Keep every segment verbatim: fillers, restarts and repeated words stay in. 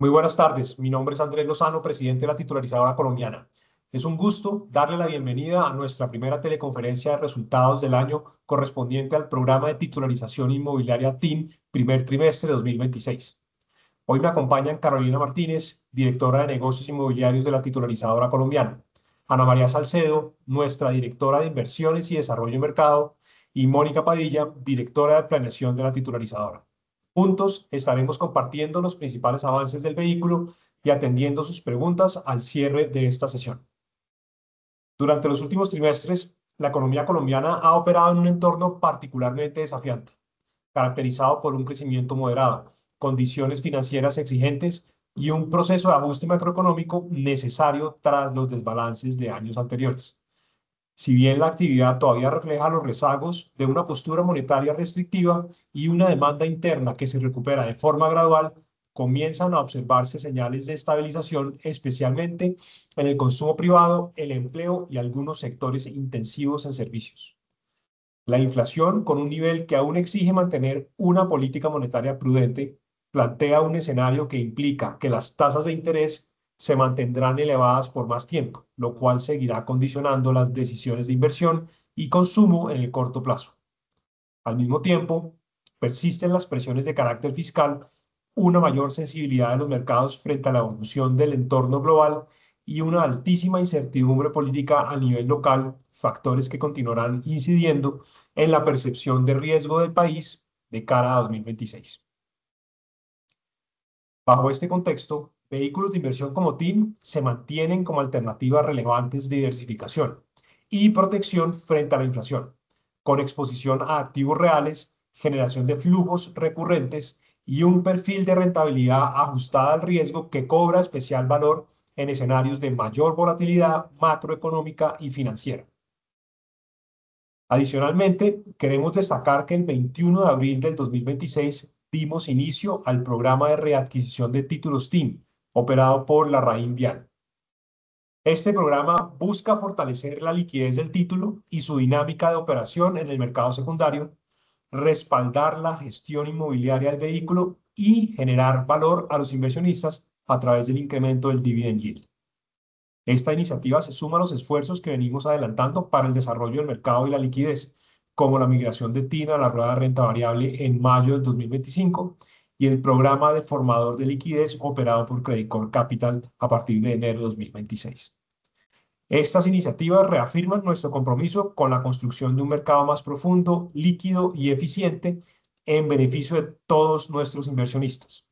Muy buenas tardes, mi nombre es Andrés Lozano, presidente de la titularizadora colombiana. Es un gusto darle la bienvenida a nuestra primera teleconferencia de resultados del año correspondiente al programa de titularización inmobiliaria T I N primer trimestre de dos mil veintiséis. Hoy me acompañan Carolina Martínez, directora de negocios inmobiliarios de la titularizadora colombiana, Ana María Salcedo, nuestra directora de inversiones y desarrollo de mercado, y Mónica Padilla, directora de planeación de la titularizadora. Juntos estaremos compartiendo los principales avances del vehículo y atendiendo sus preguntas al cierre de esta sesión. Durante los últimos trimestres, la economía colombiana ha operado en un entorno particularmente desafiante, caracterizado por un crecimiento moderado, condiciones financieras exigentes y un proceso de ajuste macroeconómico necesario tras los desbalances de años anteriores. Si bien la actividad todavía refleja los rezagos de una postura monetaria restrictiva y una demanda interna que se recupera de forma gradual, comienzan a observarse señales de estabilización, especialmente en el consumo privado, el empleo y algunos sectores intensivos en servicios. La inflación, con un nivel que aún exige mantener una política monetaria prudente, plantea un escenario que implica que las tasas de interés se mantendrán elevadas por más tiempo, lo cual seguirá condicionando las decisiones de inversión y consumo en el corto plazo. Al mismo tiempo, persisten las presiones de carácter fiscal, una mayor sensibilidad de los mercados frente a la evolución del entorno global y una altísima incertidumbre política a nivel local, factores que continuarán incidiendo en la percepción de riesgo del país de cara a dos mil veintiséis. Bajo este contexto, vehículos de inversión como T I N se mantienen como alternativas relevantes de diversificación y protección frente a la inflación, con exposición a activos reales, generación de flujos recurrentes y un perfil de rentabilidad ajustada al riesgo que cobra especial valor en escenarios de mayor volatilidad macroeconómica y financiera. Adicionalmente, queremos destacar que el veintiuno de abril del dos mil veintiséis dimos inicio al programa de readquisición de títulos T I N, operado por la Raín Vial. Este programa busca fortalecer la liquidez del título y su dinámica de operación en el mercado secundario, respaldar la gestión inmobiliaria del vehículo y generar valor a los inversionistas a través del incremento del dividend yield. Esta iniciativa se suma a los esfuerzos que venimos adelantando para el desarrollo del mercado y la liquidez, como la migración de T I N a la rueda de renta variable en mayo del dos mil veinticinco y el programa de formador de liquidez operado por Credit Corp Capital a partir de enero de dos mil veintiséis. Estas iniciativas reafirman nuestro compromiso con la construcción de un mercado más profundo, líquido y eficiente en beneficio de todos nuestros inversionistas.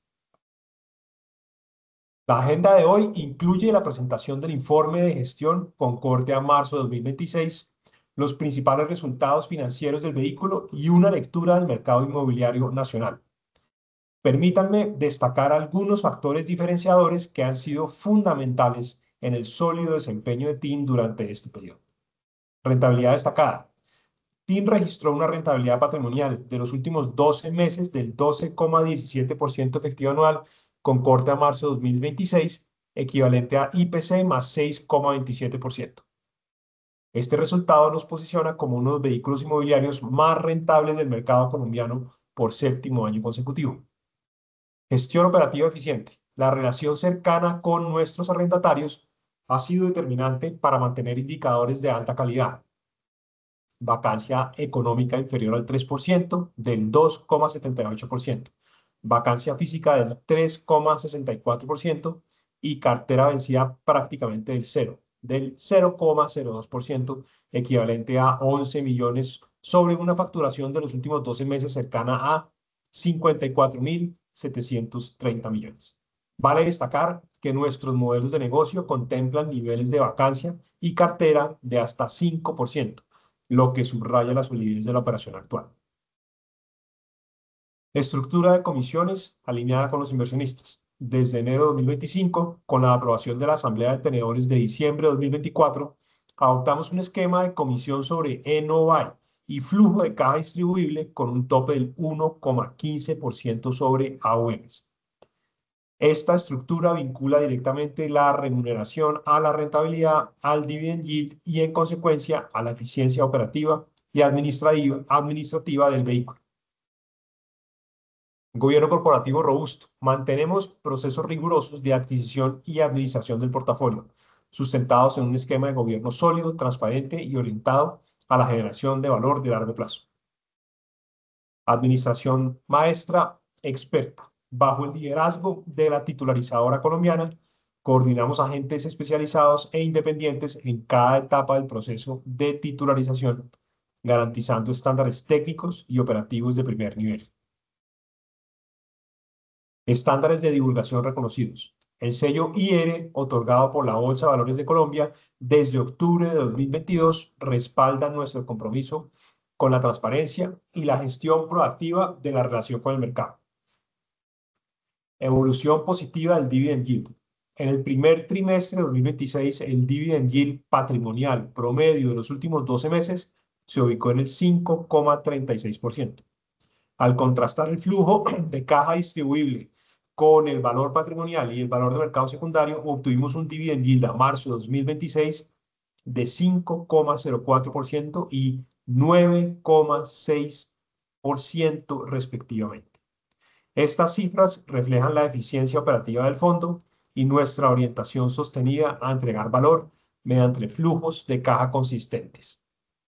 La agenda de hoy incluye la presentación del informe de gestión con corte a marzo de dos mil veintiséis, los principales resultados financieros del vehículo y una lectura del mercado inmobiliario nacional. Permítanme destacar algunos factores diferenciadores que han sido fundamentales en el sólido desempeño de T I N durante este periodo. Rentabilidad destacada. T I N registró una rentabilidad patrimonial de los últimos doce meses del doce coma diecisiete por ciento efectivo anual con corte a marzo de dos mil veintiséis, equivalente a I P C más seis coma veintisiete por ciento. Este resultado nos posiciona como uno de los vehículos inmobiliarios más rentables del mercado colombiano por séptimo año consecutivo. Gestión operativa eficiente. La relación cercana con nuestros arrendatarios ha sido determinante para mantener indicadores de alta calidad. Vacancia económica inferior al tres por ciento, del dos coma setenta y ocho por ciento. Vacancia física del tres coma sesenta y cuatro por ciento y cartera vencida prácticamente del cero, del cero coma cero dos por ciento, equivalente a once millones sobre una facturación de los últimos doce meses cercana a cincuenta y cuatro mil setecientos treinta millones. Vale destacar que nuestros modelos de negocio contemplan niveles de vacancia y cartera de hasta cinco por ciento, lo que subraya la solidez de la operación actual. Estructura de comisiones alineada con los inversionistas. Desde enero de dos mil veinticinco, con la aprobación de la Asamblea de Tenedores de diciembre de dos mil veinticuatro, adoptamos un esquema de comisión sobre N O I y flujo de caja distribuible con un tope del uno coma quince por ciento sobre A U Ms. Esta estructura vincula directamente la remuneración a la rentabilidad, al dividend yield y, en consecuencia, a la eficiencia operativa y administrativa, administrativa del vehículo. Gobierno corporativo robusto. Mantenemos procesos rigurosos de adquisición y administración del portafolio, sustentados en un esquema de gobierno sólido, transparente y orientado a la generación de valor de largo plazo. Administración maestra experta. Bajo el liderazgo de la titularizadora colombiana, coordinamos agentes especializados e independientes en cada etapa del proceso de titularización, garantizando estándares técnicos y operativos de primer nivel. Estándares de divulgación reconocidos. El sello I R, otorgado por la Bolsa de Valores de Colombia desde octubre de dos mil veintidós, respalda nuestro compromiso con la transparencia y la gestión proactiva de la relación con el mercado. Evolución positiva del dividend yield. En el primer trimestre de dos mil veintiséis, el dividend yield patrimonial promedio de los últimos doce meses se ubicó en el cinco coma treinta y seis por ciento. Al contrastar el flujo de caja distribuible con el valor patrimonial y el valor de mercado secundario, obtuvimos un dividend yield a marzo de dos mil veintiséis de cinco coma cero cuatro por ciento y nueve coma seis por ciento respectivamente. Estas cifras reflejan la eficiencia operativa del fondo y nuestra orientación sostenida a entregar valor mediante flujos de caja consistentes.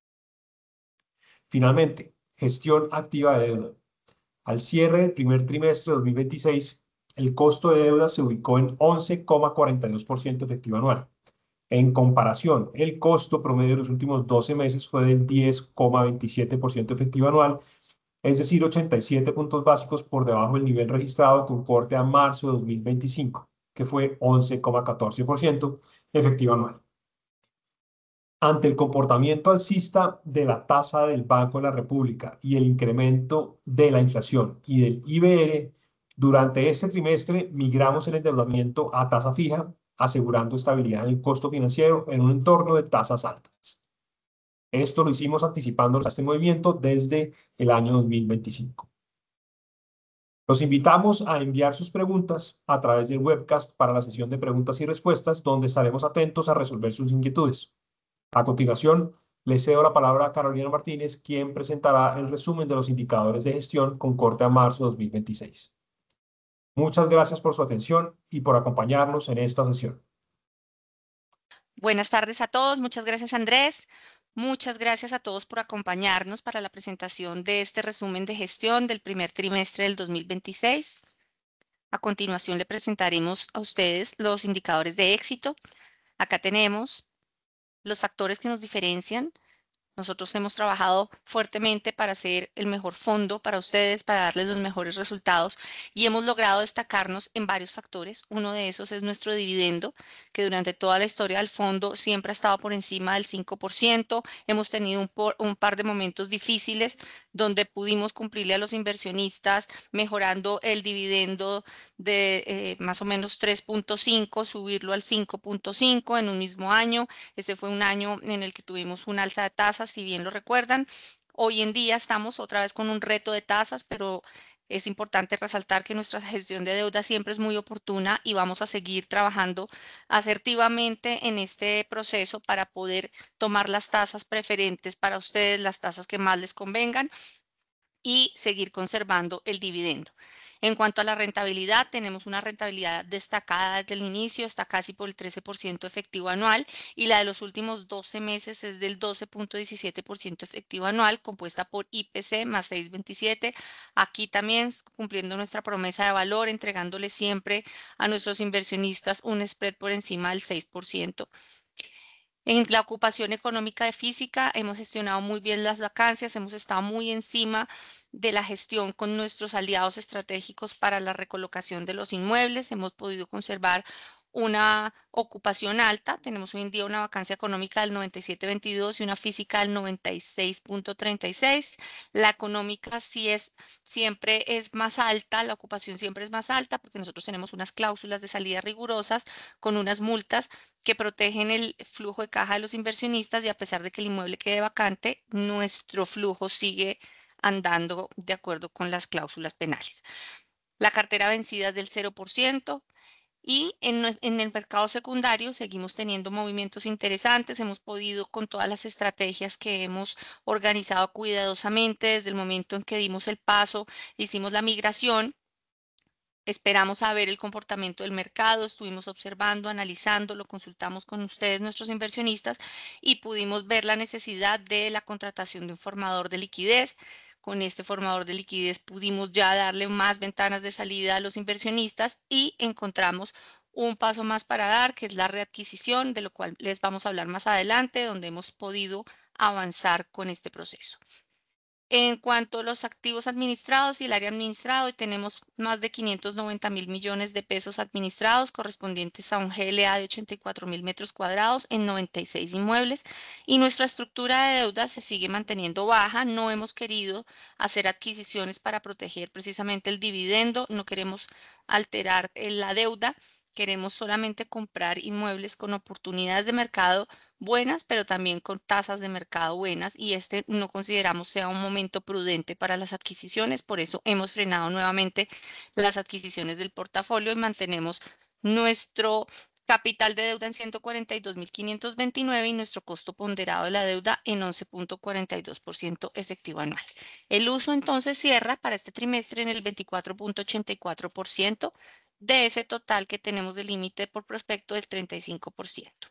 Finalmente, gestión activa de deuda. Al cierre del primer trimestre de dos mil veintiséis, el costo de deuda se ubicó en once coma cuarenta y dos por ciento efectivo anual. En comparación, el costo promedio de los últimos doce meses fue del diez coma veintisiete por ciento efectivo anual, es decir, ochenta y siete puntos básicos por debajo del nivel registrado con corte a marzo de dos mil veinticinco, que fue once coma catorce por ciento efectivo anual. Ante el comportamiento alcista de la tasa del Banco de la República y el incremento de la inflación y del I B R, durante este trimestre migramos el endeudamiento a tasa fija, asegurando estabilidad en el costo financiero en un entorno de tasas altas. Esto lo hicimos anticipándonos a este movimiento desde el año dos mil veinticinco. Los invitamos a enviar sus preguntas a través del webcast para la sesión de preguntas y respuestas, donde estaremos atentos a resolver sus inquietudes. A continuación, le cedo la palabra a Carolina Martínez, quien presentará el resumen de los indicadores de gestión con corte a marzo de dos mil veintiséis. Muchas gracias por su atención y por acompañarnos en esta sesión. Buenas tardes a todos. Muchas gracias, Andrés. Muchas gracias a todos por acompañarnos para la presentación de este resumen de gestión del primer trimestre del dos mil veintiséis. A continuación, le presentaremos a ustedes los indicadores de éxito. Acá tenemos los factores que nos diferencian. Nosotros hemos trabajado fuertemente para hacer el mejor fondo para ustedes, para darles los mejores resultados y hemos logrado destacarnos en varios factores. Uno de esos es nuestro dividendo, que durante toda la historia del fondo siempre ha estado por encima del cinco por ciento. Hemos tenido un, por, un par de momentos difíciles donde pudimos cumplirle a los inversionistas mejorando el dividendo de eh, más o menos tres punto cinco, subirlo al cinco punto cinco en un mismo año. Ese fue un año en el que tuvimos un alza de tasas, si bien lo recuerdan. Hoy en día estamos otra vez con un reto de tasas, pero es importante resaltar que nuestra gestión de deuda siempre es muy oportuna y vamos a seguir trabajando asertivamente en este proceso para poder tomar las tasas preferentes para ustedes, las tasas que más les convengan y seguir conservando el dividendo. En cuanto a la rentabilidad, tenemos una rentabilidad destacada desde el inicio, está casi por el trece por ciento efectivo anual y la de los últimos doce meses es del doce punto diecisiete por ciento efectivo anual, compuesta por I P C más seis punto veintisiete. Aquí también cumpliendo nuestra promesa de valor, entregándole siempre a nuestros inversionistas un spread por encima del seis por ciento. En la ocupación económica de física hemos gestionado muy bien las vacancias, hemos estado muy encima de la gestión con nuestros aliados estratégicos para la recolocación de los inmuebles. Hemos podido conservar una ocupación alta. Tenemos hoy en día una vacancia económica del noventa y siete punto veintidós y una física del noventa y seis punto treinta y seis. La económica sí es, siempre es más alta, la ocupación siempre es más alta porque nosotros tenemos unas cláusulas de salida rigurosas con unas multas que protegen el flujo de caja de los inversionistas y a pesar de que el inmueble quede vacante, nuestro flujo sigue andando de acuerdo con las cláusulas penales. La cartera vencida es del cero por ciento. Y en, en el mercado secundario seguimos teniendo movimientos interesantes. Hemos podido, con todas las estrategias que hemos organizado cuidadosamente desde el momento en que dimos el paso, hicimos la migración. Esperamos a ver el comportamiento del mercado, estuvimos observando, analizando, lo consultamos con ustedes, nuestros inversionistas, y pudimos ver la necesidad de la contratación de un formador de liquidez. Con este formador de liquidez pudimos ya darle más ventanas de salida a los inversionistas y encontramos un paso más para dar, que es la readquisición, de lo cual les vamos a hablar más adelante, donde hemos podido avanzar con este proceso. En cuanto a los activos administrados y el área administrado, hoy tenemos más de quinientos noventa mil millones de pesos administrados correspondientes a un G L A de ochenta y cuatro mil metros cuadrados en noventa y seis inmuebles, y nuestra estructura de deuda se sigue manteniendo baja. No hemos querido hacer adquisiciones para proteger precisamente el dividendo, no queremos alterar la deuda. Queremos solamente comprar inmuebles con oportunidades de mercado buenas, pero también con tasas de mercado buenas, y este no consideramos sea un momento prudente para las adquisiciones. Por eso hemos frenado nuevamente las adquisiciones del portafolio y mantenemos nuestro capital de deuda en ciento cuarenta y dos mil quinientos veintinueve y nuestro costo ponderado de la deuda en once punto cuarenta y dos por ciento efectivo anual. El uso entonces cierra para este trimestre en el veinticuatro punto ochenta y cuatro por ciento de ese total que tenemos de límite por prospecto del treinta y cinco por ciento.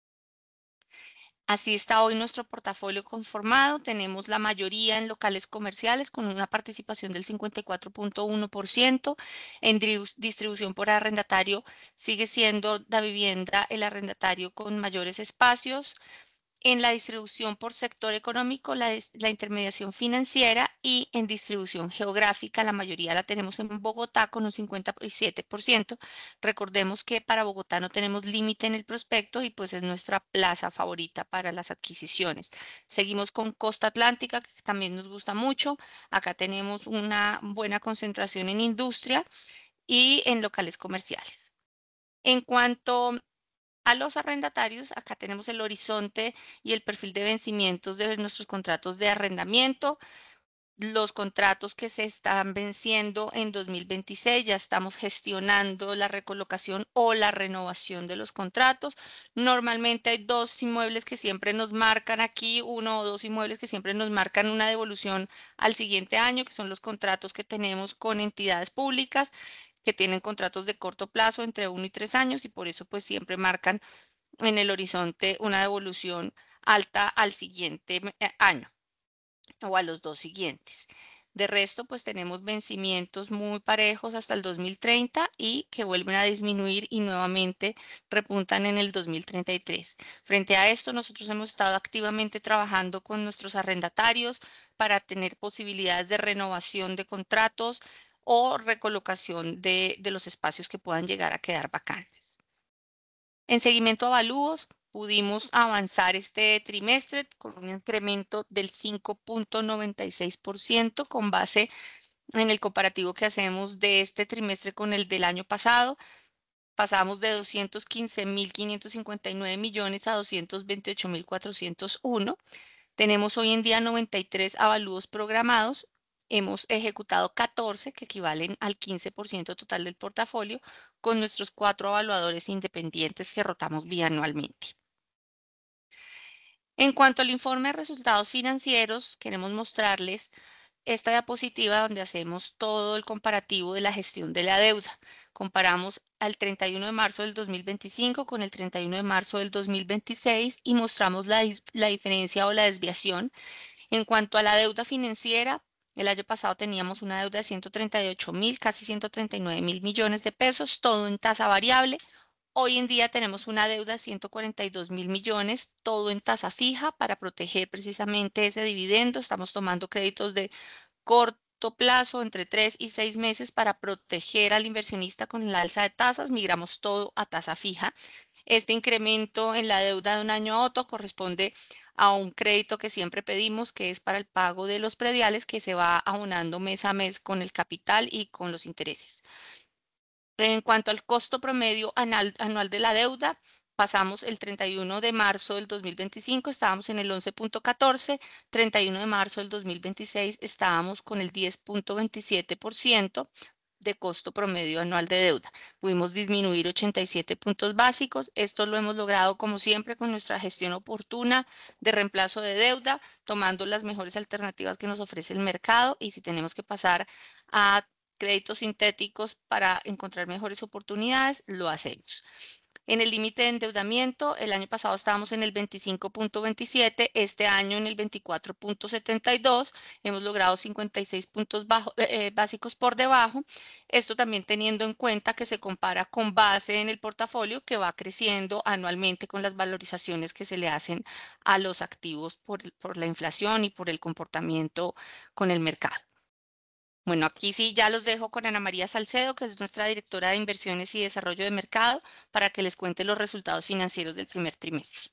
Así está hoy nuestro portafolio conformado. Tenemos la mayoría en locales comerciales con una participación del cincuenta y cuatro punto uno por ciento. En distribución por arrendatario sigue siendo la vivienda el arrendatario con mayores espacios. En la distribución por sector económico, la, la intermediación financiera, y en distribución geográfica, la mayoría la tenemos en Bogotá con un cincuenta y siete por ciento. Recordemos que para Bogotá no tenemos límite en el prospecto y pues es nuestra plaza favorita para las adquisiciones. Seguimos con Costa Atlántica, que también nos gusta mucho. Acá tenemos una buena concentración en industria y en locales comerciales. En cuanto a los arrendatarios, acá tenemos el horizonte y el perfil de vencimientos de nuestros contratos de arrendamiento. Los contratos que se están venciendo en dos mil veintiséis, ya estamos gestionando la recolocación o la renovación de los contratos. Normalmente hay dos inmuebles que siempre nos marcan aquí, uno o dos inmuebles que siempre nos marcan una devolución al siguiente año, que son los contratos que tenemos con entidades públicas que tienen contratos de corto plazo entre uno y tres años, y por eso pues siempre marcan en el horizonte una devolución alta al siguiente año o a los dos siguientes. De resto, pues tenemos vencimientos muy parejos hasta el dos mil treinta y que vuelven a disminuir y nuevamente repuntan en el dos mil treinta y tres. Frente a esto, nosotros hemos estado activamente trabajando con nuestros arrendatarios para tener posibilidades de renovación de contratos o recolocación de, de los espacios que puedan llegar a quedar vacantes. En seguimiento a avalúos, pudimos avanzar este trimestre con un incremento del cinco punto noventa y seis por ciento con base en el comparativo que hacemos de este trimestre con el del año pasado. Pasamos de doscientos quince mil quinientos cincuenta y nueve millones a doscientos veintiocho mil cuatrocientos uno. Tenemos hoy en día noventa y tres avalúos programados. Hemos ejecutado catorce, que equivalen al quince por ciento total del portafolio, con nuestros cuatro evaluadores independientes que rotamos bianualmente. En cuanto al informe de resultados financieros, queremos mostrarles esta diapositiva donde hacemos todo el comparativo de la gestión de la deuda. Comparamos al treinta y uno de marzo del dos mil veinticinco con el treinta y uno de marzo del dos mil veintiséis y mostramos la, la diferencia o la desviación. En cuanto a la deuda financiera, el año pasado teníamos una deuda de ciento treinta y ocho mil, casi ciento treinta y nueve mil millones de pesos, todo en tasa variable. Hoy en día tenemos una deuda de ciento cuarenta y dos mil millones, todo en tasa fija para proteger precisamente ese dividendo. Estamos tomando créditos de corto plazo, entre tres y seis meses, para proteger al inversionista con el alza de tasas. Migramos todo a tasa fija. Este incremento en la deuda de un año a otro corresponde a un crédito que siempre pedimos, que es para el pago de los prediales, que se va abonando mes a mes con el capital y con los intereses. En cuanto al costo promedio anual, anual de la deuda, pasamos el treinta y uno de marzo del dos mil veinticinco, estábamos en el once punto catorce, treinta y uno de marzo del dos mil veintiséis estábamos con el diez punto veintisiete por ciento. de costo promedio anual de deuda. Pudimos disminuir ochenta y siete puntos básicos. Esto lo hemos logrado, como siempre, con nuestra gestión oportuna de reemplazo de deuda, tomando las mejores alternativas que nos ofrece el mercado, y si tenemos que pasar a créditos sintéticos para encontrar mejores oportunidades, lo hacemos. En el límite de endeudamiento, el año pasado estábamos en el veinticinco punto veintisiete, este año en el veinticuatro punto setenta y dos, hemos logrado cincuenta y seis puntos bajo, eh, básicos por debajo. Esto también teniendo en cuenta que se compara con base en el portafolio que va creciendo anualmente con las valorizaciones que se le hacen a los activos por, por la inflación y por el comportamiento con el mercado. Bueno, aquí sí ya los dejo con Ana María Salcedo, que es nuestra directora de Inversiones y Desarrollo de Mercado, para que les cuente los resultados financieros del primer trimestre.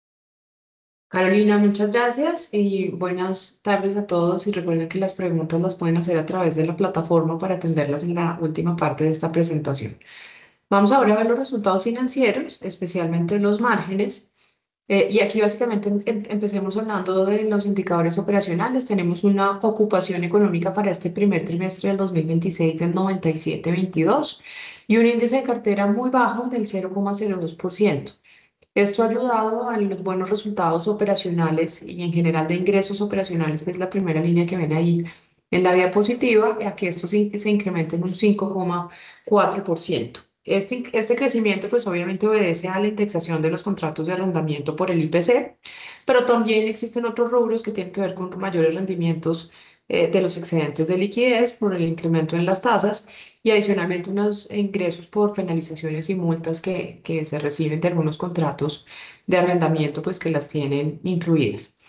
Carolina, muchas gracias y buenas tardes a todos. Y recuerden que las preguntas las pueden hacer a través de la plataforma para atenderlas en la última parte de esta presentación. Vamos ahora a ver los resultados financieros, especialmente los márgenes. Eh, y aquí básicamente em- em- empecemos hablando de los indicadores operacionales. Tenemos una ocupación económica para este primer trimestre del dos mil veintiséis del noventa y siete punto veintidós y un índice de cartera muy bajo del cero coma cero dos por ciento. Esto ha ayudado a los buenos resultados operacionales y en general de ingresos operacionales, que es la primera línea que ven ahí en la diapositiva, a que esto se, se incremente en un cinco coma cuatro por ciento. Este, in- este crecimiento pues obviamente obedece a la indexación de los contratos de arrendamiento por el I P C, pero también existen otros rubros que tienen que ver con mayores rendimientos eh, de los excedentes de liquidez por el incremento en las tasas y adicionalmente unos ingresos por penalizaciones y multas que, que se reciben de algunos contratos de arrendamiento, pues que las tienen incluidas.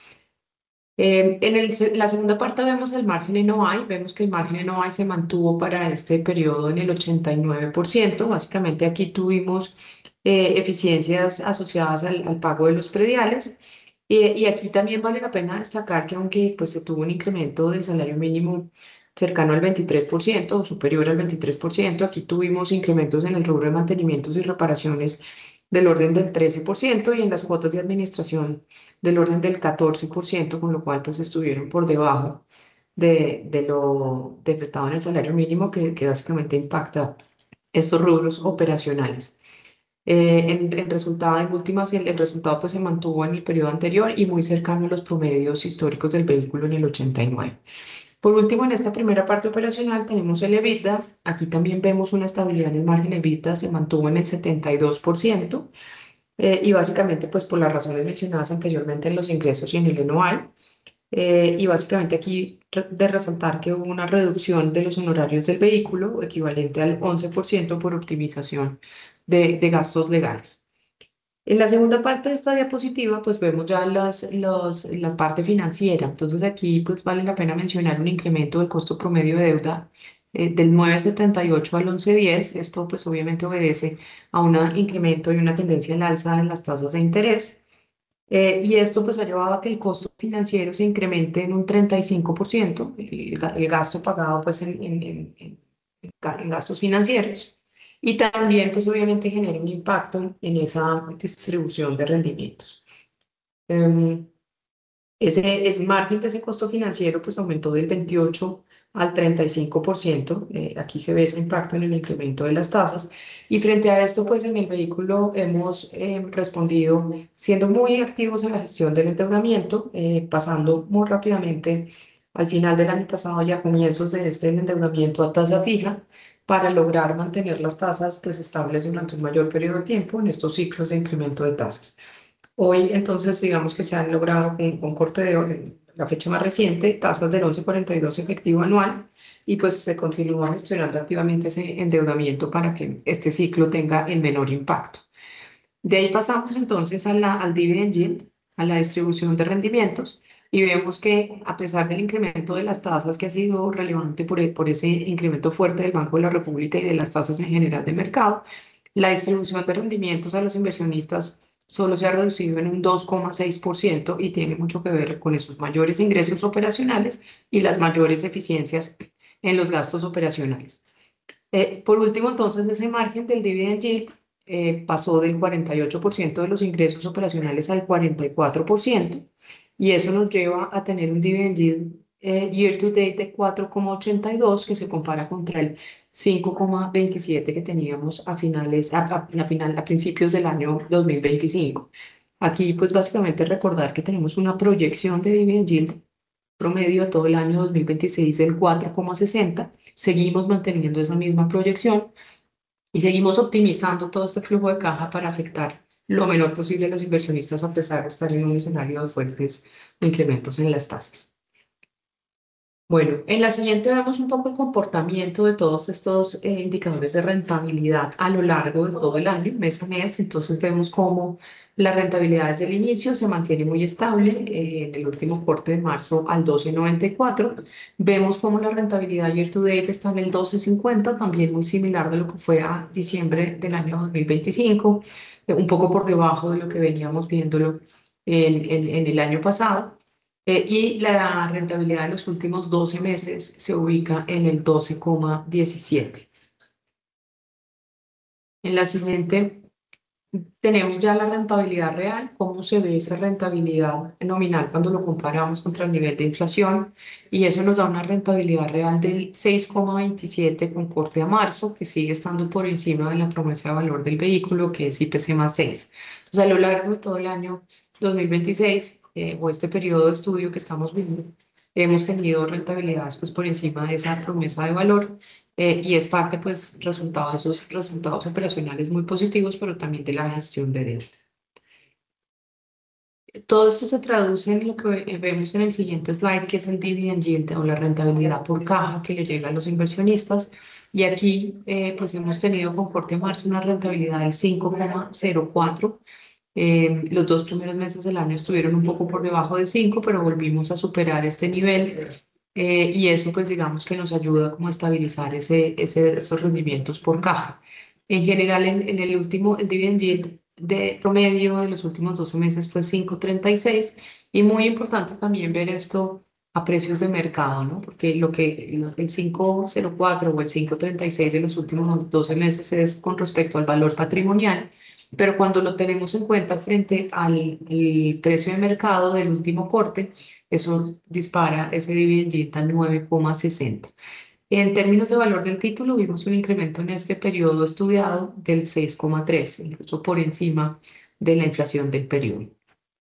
Eh, en el se- la segunda parte vemos el margen N O I, vemos que el margen N O I se mantuvo para este periodo en el ochenta y nueve por ciento. Básicamente aquí tuvimos eh, eficiencias asociadas al, al pago de los prediales. Eh, y aquí también vale la pena destacar que aunque pues, se tuvo un incremento del salario mínimo cercano al veintitrés por ciento o superior al veintitrés por ciento, aquí tuvimos incrementos en el rubro de mantenimientos y reparaciones del orden del trece por ciento y en las cuotas de administración del orden del catorce por ciento, con lo cual pues estuvieron por debajo de, de lo decretado en el salario mínimo que, que básicamente impacta estos rubros operacionales. Eh, en, en resultado, en últimas, el, el resultado pues se mantuvo en el periodo anterior y muy cercano a los promedios históricos del vehículo en el ochenta y nueve. Por último, en esta primera parte operacional tenemos el EBITDA. Aquí también vemos una estabilidad en el margen EBITDA, se mantuvo en el setenta y dos por ciento eh, y básicamente pues por las razones mencionadas anteriormente en los ingresos y en el N O I. Eh, y básicamente aquí re- de resaltar que hubo una reducción de los honorarios del vehículo equivalente al once por ciento por optimización de, de gastos legales. En la segunda parte de esta diapositiva, pues vemos ya las, los, la parte financiera. Entonces aquí pues vale la pena mencionar un incremento del costo promedio de deuda eh, del nueve coma setenta y ocho al once coma diez. Esto pues obviamente obedece a un incremento y una tendencia al alza en las tasas de interés. Eh, y esto pues ha llevado a que el costo financiero se incremente en un treinta y cinco por ciento, el, ga- el gasto pagado pues en, en, en, en ga- en gastos financieros. Y también pues obviamente genera un impacto en esa distribución de rendimientos. Em, ese, ese margen de ese costo financiero pues aumentó del veintiocho al treinta y cinco por ciento. Eh, aquí se ve ese impacto en el incremento de las tasas. Y frente a esto pues en el vehículo hemos eh, respondido siendo muy activos en la gestión del endeudamiento, eh, pasando muy rápidamente al final del año pasado y a comienzos de este endeudamiento a tasa fija para lograr mantener las tasas pues estables durante un mayor periodo de tiempo en estos ciclos de incremento de tasas. Hoy, entonces, digamos que se han logrado con, con corte de la fecha más reciente, tasas del once coma cuarenta y dos efectivo anual, y pues se continúa gestionando activamente ese endeudamiento para que este ciclo tenga el menor impacto. De ahí pasamos entonces a la, al dividend yield, a la distribución de rendimientos, y vemos que a pesar del incremento de las tasas que ha sido relevante por, e- por ese incremento fuerte del Banco de la República y de las tasas en general de mercado, la distribución de rendimientos a los inversionistas solo se ha reducido en un dos coma seis por ciento y tiene mucho que ver con esos mayores ingresos operacionales y las mayores eficiencias en los gastos operacionales. Eh, por último, entonces, ese margen del dividend yield eh, pasó del cuarenta y ocho por ciento de los ingresos operacionales al cuarenta y cuatro por ciento y eso nos lleva a tener un dividend yield eh, year to date de cuatro coma ochenta y dos, que se compara contra el cinco coma veintisiete que teníamos a finales, a, a, a final, a principios del año dos mil veinticinco. Aquí, pues básicamente recordar que tenemos una proyección de dividend yield promedio a todo el año dos mil veintiséis del cuatro coma sesenta. Seguimos manteniendo esa misma proyección y seguimos optimizando todo este flujo de caja para afectar lo menor posible a los inversionistas a pesar de estar en un escenario de fuertes incrementos en las tasas. Bueno, en la siguiente vemos un poco el comportamiento de todos estos eh, indicadores de rentabilidad a lo largo de todo el año, mes a mes. Entonces vemos cómo la rentabilidad desde el inicio se mantiene muy estable, eh, en el último corte de marzo al doce coma noventa y cuatro. Vemos cómo la rentabilidad year to date está en el doce coma cincuenta, también muy similar de lo que fue a diciembre del año dos mil veinticinco, eh, un poco por debajo de lo que veníamos viéndolo en, en, en el año pasado. Eh, y la rentabilidad de los últimos doce meses se ubica en el doce coma diecisiete. En la siguiente tenemos ya la rentabilidad real, cómo se ve esa rentabilidad nominal cuando lo comparamos contra el nivel de inflación, y eso nos da una rentabilidad real del seis coma veintisiete con corte a marzo, que sigue estando por encima de la promesa de valor del vehículo, que es I P C más seis. Entonces, a lo largo de todo el año dos mil veintiséis, eh, o este periodo de estudio que estamos viviendo, hemos tenido rentabilidades pues, por encima de esa promesa de valor. Eh, y es parte, pues, resultado de esos resultados operacionales muy positivos, pero también de la gestión de deuda. Todo esto se traduce en lo que ve- vemos en el siguiente slide, que es el dividend yield o la rentabilidad por caja que le llega a los inversionistas. Y aquí, eh, pues, hemos tenido con corte de marzo una rentabilidad del cinco coma cero cuatro. Eh, los dos primeros meses del año estuvieron un poco por debajo de cinco, pero volvimos a superar este nivel. Eh, y eso, pues, digamos que nos ayuda como a estabilizar ese, ese, esos rendimientos por caja. En general, en, en el último, el dividend yield de promedio de los últimos doce meses fue cinco coma treinta y seis. Y muy importante también ver esto a precios de mercado, ¿no? Porque lo que lo- el cinco coma cero cuatro o el cinco coma treinta y seis de los últimos doce meses es con respecto al valor patrimonial, pero cuando lo tenemos en cuenta frente al, al precio de mercado del último corte, eso dispara ese dividend yield a nueve coma sesenta. En términos de valor del título, vimos un incremento en este periodo estudiado del seis coma tres, incluso por encima de la inflación del periodo.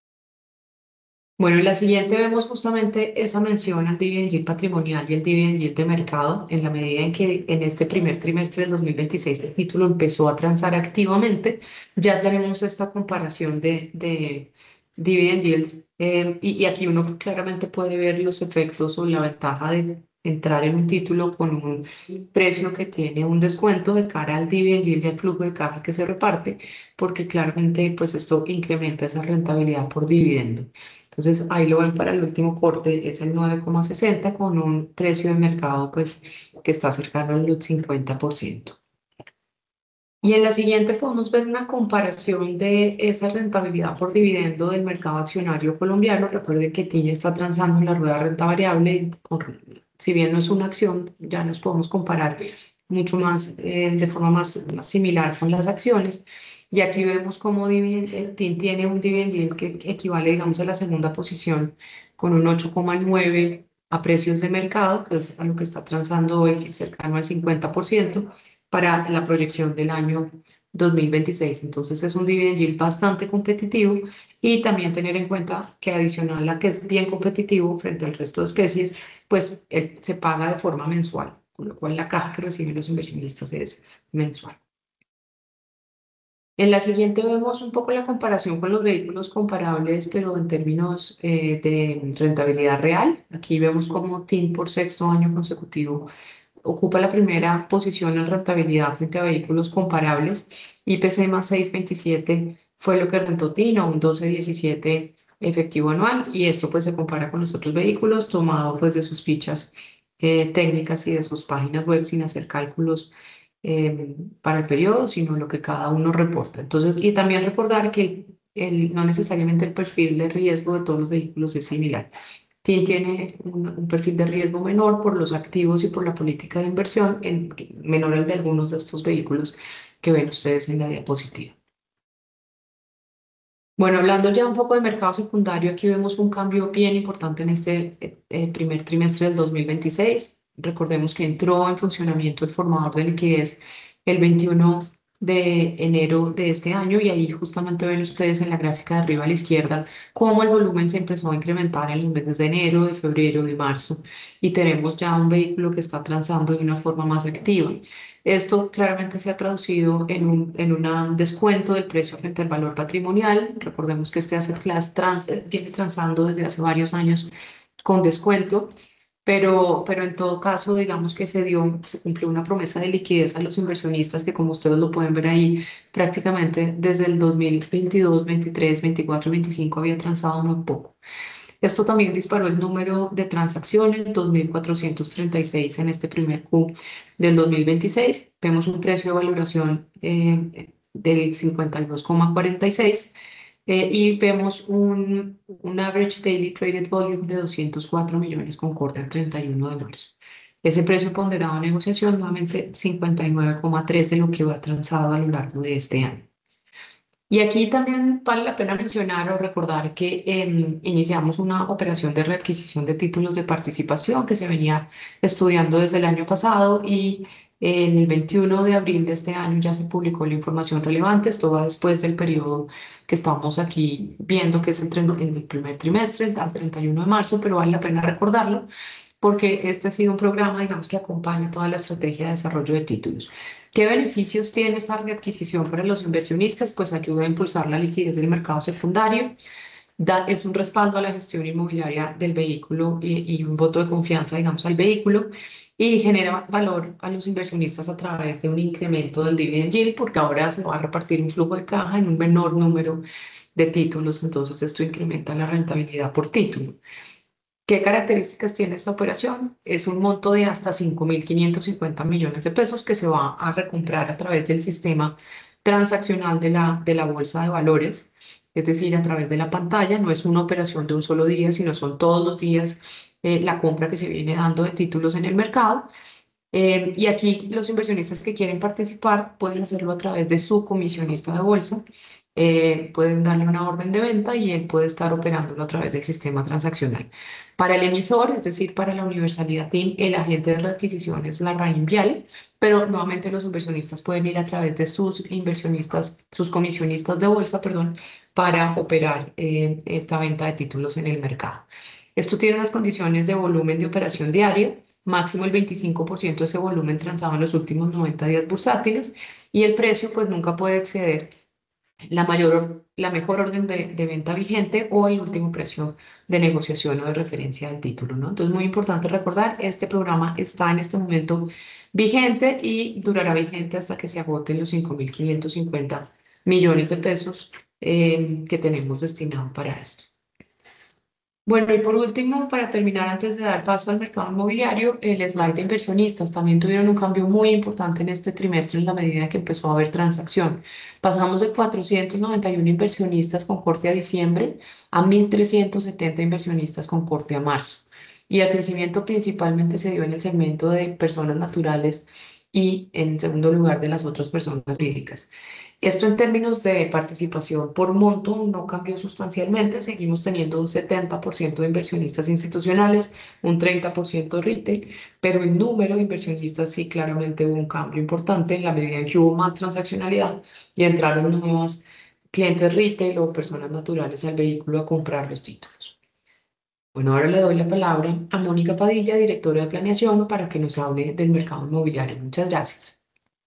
Bueno, en la siguiente vemos justamente esa mención al dividend yield patrimonial y el dividend yield de mercado, en la medida en que en este primer trimestre del dos mil veintiséis el título empezó a transar activamente. Ya tenemos esta comparación de, de dividend yields, eh, y, y aquí uno claramente puede ver los efectos o la ventaja de entrar en un título con un precio que tiene un descuento de cara al dividend yield y al flujo de caja que se reparte, porque claramente pues esto incrementa esa rentabilidad por dividendo. Entonces ahí lo ven para el último corte, es el nueve coma sesenta con un precio de mercado pues que está cercano al cincuenta por ciento. Y en la siguiente podemos ver una comparación de esa rentabilidad por dividendo del mercado accionario colombiano. Recuerden que TIN está transando en la rueda de renta variable. Con- si bien no es una acción, ya nos podemos comparar mucho más, eh, de forma más, más similar con las acciones. Y aquí vemos cómo divi- eh, TIN tiene un dividend yield que equivale, digamos, a la segunda posición con un ocho coma nueve a precios de mercado, que es a lo que está transando hoy, cercano al cincuenta por ciento para la proyección del año dos mil veintiséis. Entonces es un dividend yield bastante competitivo, y también tener en cuenta que adicional a que es bien competitivo frente al resto de especies, pues eh, se paga de forma mensual, con lo cual la caja que reciben los inversionistas es mensual. En la siguiente vemos un poco la comparación con los vehículos comparables, pero en términos eh, de rentabilidad real. Aquí vemos cómo TIN por sexto año consecutivo ocupa la primera posición en rentabilidad frente a vehículos comparables. I P C más seis coma veintisiete fue lo que rentó Tino, un doce coma diecisiete efectivo anual, y esto pues se compara con los otros vehículos tomado pues de sus fichas eh, técnicas y de sus páginas web sin hacer cálculos eh, para el periodo, sino lo que cada uno reporta. Entonces, y también recordar que el, no necesariamente el perfil de riesgo de todos los vehículos es similar. TIN tiene un, un perfil de riesgo menor por los activos y por la política de inversión, en, menor al de algunos de estos vehículos que ven ustedes en la diapositiva. Bueno, hablando ya un poco de mercado secundario, aquí vemos un cambio bien importante en este eh, eh, primer trimestre del dos mil veintiséis. Recordemos que entró en funcionamiento el formador de liquidez el veintiuno de enero de este año y ahí justamente ven ustedes en la gráfica de arriba a la izquierda cómo el volumen se empezó a incrementar en los meses de enero, de febrero, de marzo y tenemos ya un vehículo que está transando de una forma más activa. Esto claramente se ha traducido en un en una descuento del precio frente al valor patrimonial. Recordemos que este asset class trans, eh, viene transando desde hace varios años con descuento, pero, pero en todo caso, digamos que se dio, se cumplió una promesa de liquidez a los inversionistas que, como ustedes lo pueden ver ahí, prácticamente desde el dos mil veintidós, veintitrés, veinticuatro, veinticinco había transado muy poco. Esto también disparó el número de transacciones, dos mil cuatrocientos treinta y seis en este primer Q del dos mil veintiséis. Vemos un precio de valoración eh, del cincuenta y dos coma cuarenta y seis eh, y vemos un, un average daily traded volume de doscientos cuatro millones con corte al treinta y uno de marzo. Ese precio ponderado de negociación nuevamente cincuenta y nueve coma tres de lo que va transado a lo largo de este año. Y aquí también vale la pena mencionar o recordar que em, iniciamos una operación de readquisición de títulos de participación que se venía estudiando desde el año pasado y en el veintiuno de abril de este año ya se publicó la información relevante. Esto va después del periodo que estamos aquí viendo, que es el, tren- el primer trimestre, al treinta y uno de marzo, pero vale la pena recordarlo porque este ha sido un programa, digamos, que acompaña toda la estrategia de desarrollo de títulos. ¿Qué beneficios tiene esta adquisición para los inversionistas? Pues ayuda a impulsar la liquidez del mercado secundario, da, es un respaldo a la gestión inmobiliaria del vehículo y, y un voto de confianza, digamos, al vehículo y genera valor a los inversionistas a través de un incremento del dividend yield, porque ahora se va a repartir un flujo de caja en un menor número de títulos, entonces esto incrementa la rentabilidad por título. ¿Qué características tiene esta operación? Es un monto de hasta cinco mil quinientos cincuenta millones de pesos que se va a recomprar a través del sistema transaccional de la, de la bolsa de valores, es decir, a través de la pantalla. No es una operación de un solo día, sino son todos los días eh, la compra que se viene dando de títulos en el mercado. Eh, y aquí los inversionistas que quieren participar pueden hacerlo a través de su comisionista de bolsa. Eh, pueden darle una orden de venta y él puede estar operándolo a través del sistema transaccional. Para el emisor, es decir, para la Universalidad T I N, el agente de readquisición es la RAIN Vial, pero nuevamente los inversionistas pueden ir a través de sus inversionistas, sus comisionistas de bolsa, perdón, para operar eh, esta venta de títulos en el mercado. Esto tiene unas condiciones de volumen de operación diario, máximo el veinticinco por ciento de ese volumen transado en los últimos noventa días bursátiles y el precio pues nunca puede exceder la mayor, la mejor orden de, de venta vigente o el último precio de negociación o de referencia del título, ¿no? Entonces, muy importante recordar, este programa está en este momento vigente y durará vigente hasta que se agoten los cinco mil quinientos cincuenta millones de pesos eh, que tenemos destinado para esto. Bueno, y por último, para terminar, antes de dar paso al mercado inmobiliario, el slide de inversionistas también tuvieron un cambio muy importante en este trimestre en la medida que empezó a haber transacción. Pasamos de cuatrocientos noventa y uno inversionistas con corte a diciembre a mil trescientos setenta inversionistas con corte a marzo. Y el crecimiento principalmente se dio en el segmento de personas naturales y en segundo lugar de las otras personas jurídicas. Esto en términos de participación por monto no cambió sustancialmente. Seguimos teniendo un setenta por ciento de inversionistas institucionales, un treinta por ciento retail, pero el número de inversionistas sí claramente hubo un cambio importante en la medida en que hubo más transaccionalidad y entraron nuevos clientes retail o personas naturales al vehículo a comprar los títulos. Bueno, ahora le doy la palabra a Mónica Padilla, directora de planeación, para que nos hable del mercado inmobiliario. Muchas gracias.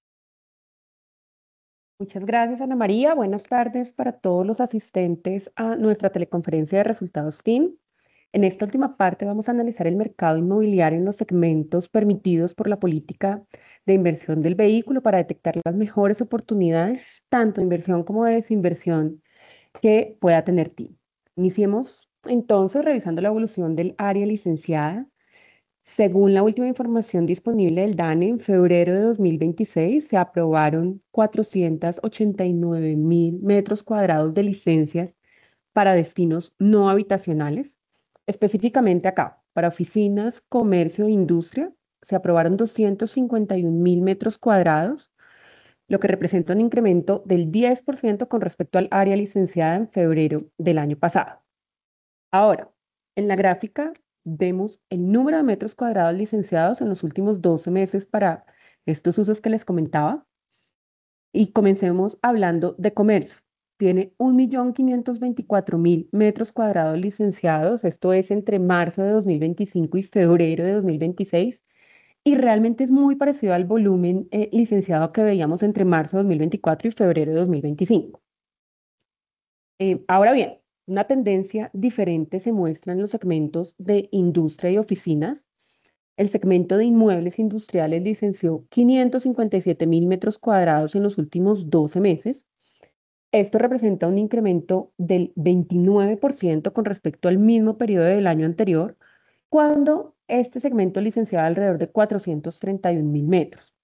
Muchas gracias, Ana María. Buenas tardes para todos los asistentes a nuestra teleconferencia de resultados T I N. En esta última parte vamos a analizar el mercado inmobiliario en los segmentos permitidos por la política de inversión del vehículo para detectar las mejores oportunidades, tanto de inversión como de desinversión que pueda tener T I N. Iniciemos entonces revisando la evolución del área licenciada. Según la última información disponible del DANE, en febrero de dos mil veintiséis se aprobaron cuatrocientos ochenta y nueve mil metros cuadrados de licencias para destinos no habitacionales. Específicamente acá, para oficinas, comercio e industria, se aprobaron doscientos cincuenta y un mil metros cuadrados, lo que representa un incremento del diez por ciento con respecto al área licenciada en febrero del año pasado. Ahora, en la gráfica vemos el número de metros cuadrados licenciados en los últimos doce meses para estos usos que les comentaba. Y comencemos hablando de comercio. Tiene un millón quinientos veinticuatro mil metros cuadrados licenciados, esto es entre marzo de dos mil veinticinco y febrero de dos mil veintiséis, y realmente es muy parecido al volumen eh, licenciado que veíamos entre marzo de dos mil veinticuatro y febrero de dos mil veinticinco. Eh, ahora bien, una tendencia diferente se muestra en los segmentos de industria y oficinas. El segmento de inmuebles industriales licenció quinientos cincuenta y siete mil metros cuadrados en los últimos doce meses. Esto representa un incremento del veintinueve por ciento con respecto al mismo periodo del año anterior, cuando este segmento licenciaba alrededor de cuatrocientos treinta y un mil metros.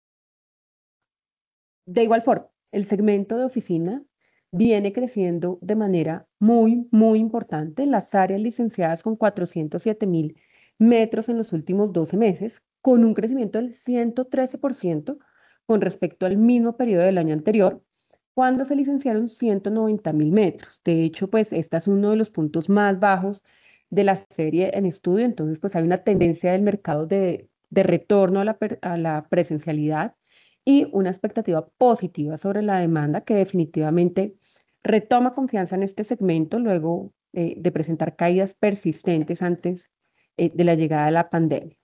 De igual forma, el segmento de oficinas viene creciendo de manera muy, muy importante. Las áreas licenciadas con cuatrocientos siete mil metros en los últimos doce meses, con un crecimiento del ciento trece por ciento con respecto al mismo periodo del año anterior, cuando se licenciaron ciento noventa mil metros. De hecho, pues este es uno de los puntos más bajos de la serie en estudio, entonces pues hay una tendencia del mercado de, de retorno a la, a la presencialidad y una expectativa positiva sobre la demanda que definitivamente retoma confianza en este segmento luego eh, de presentar caídas persistentes antes eh, de la llegada de la pandemia.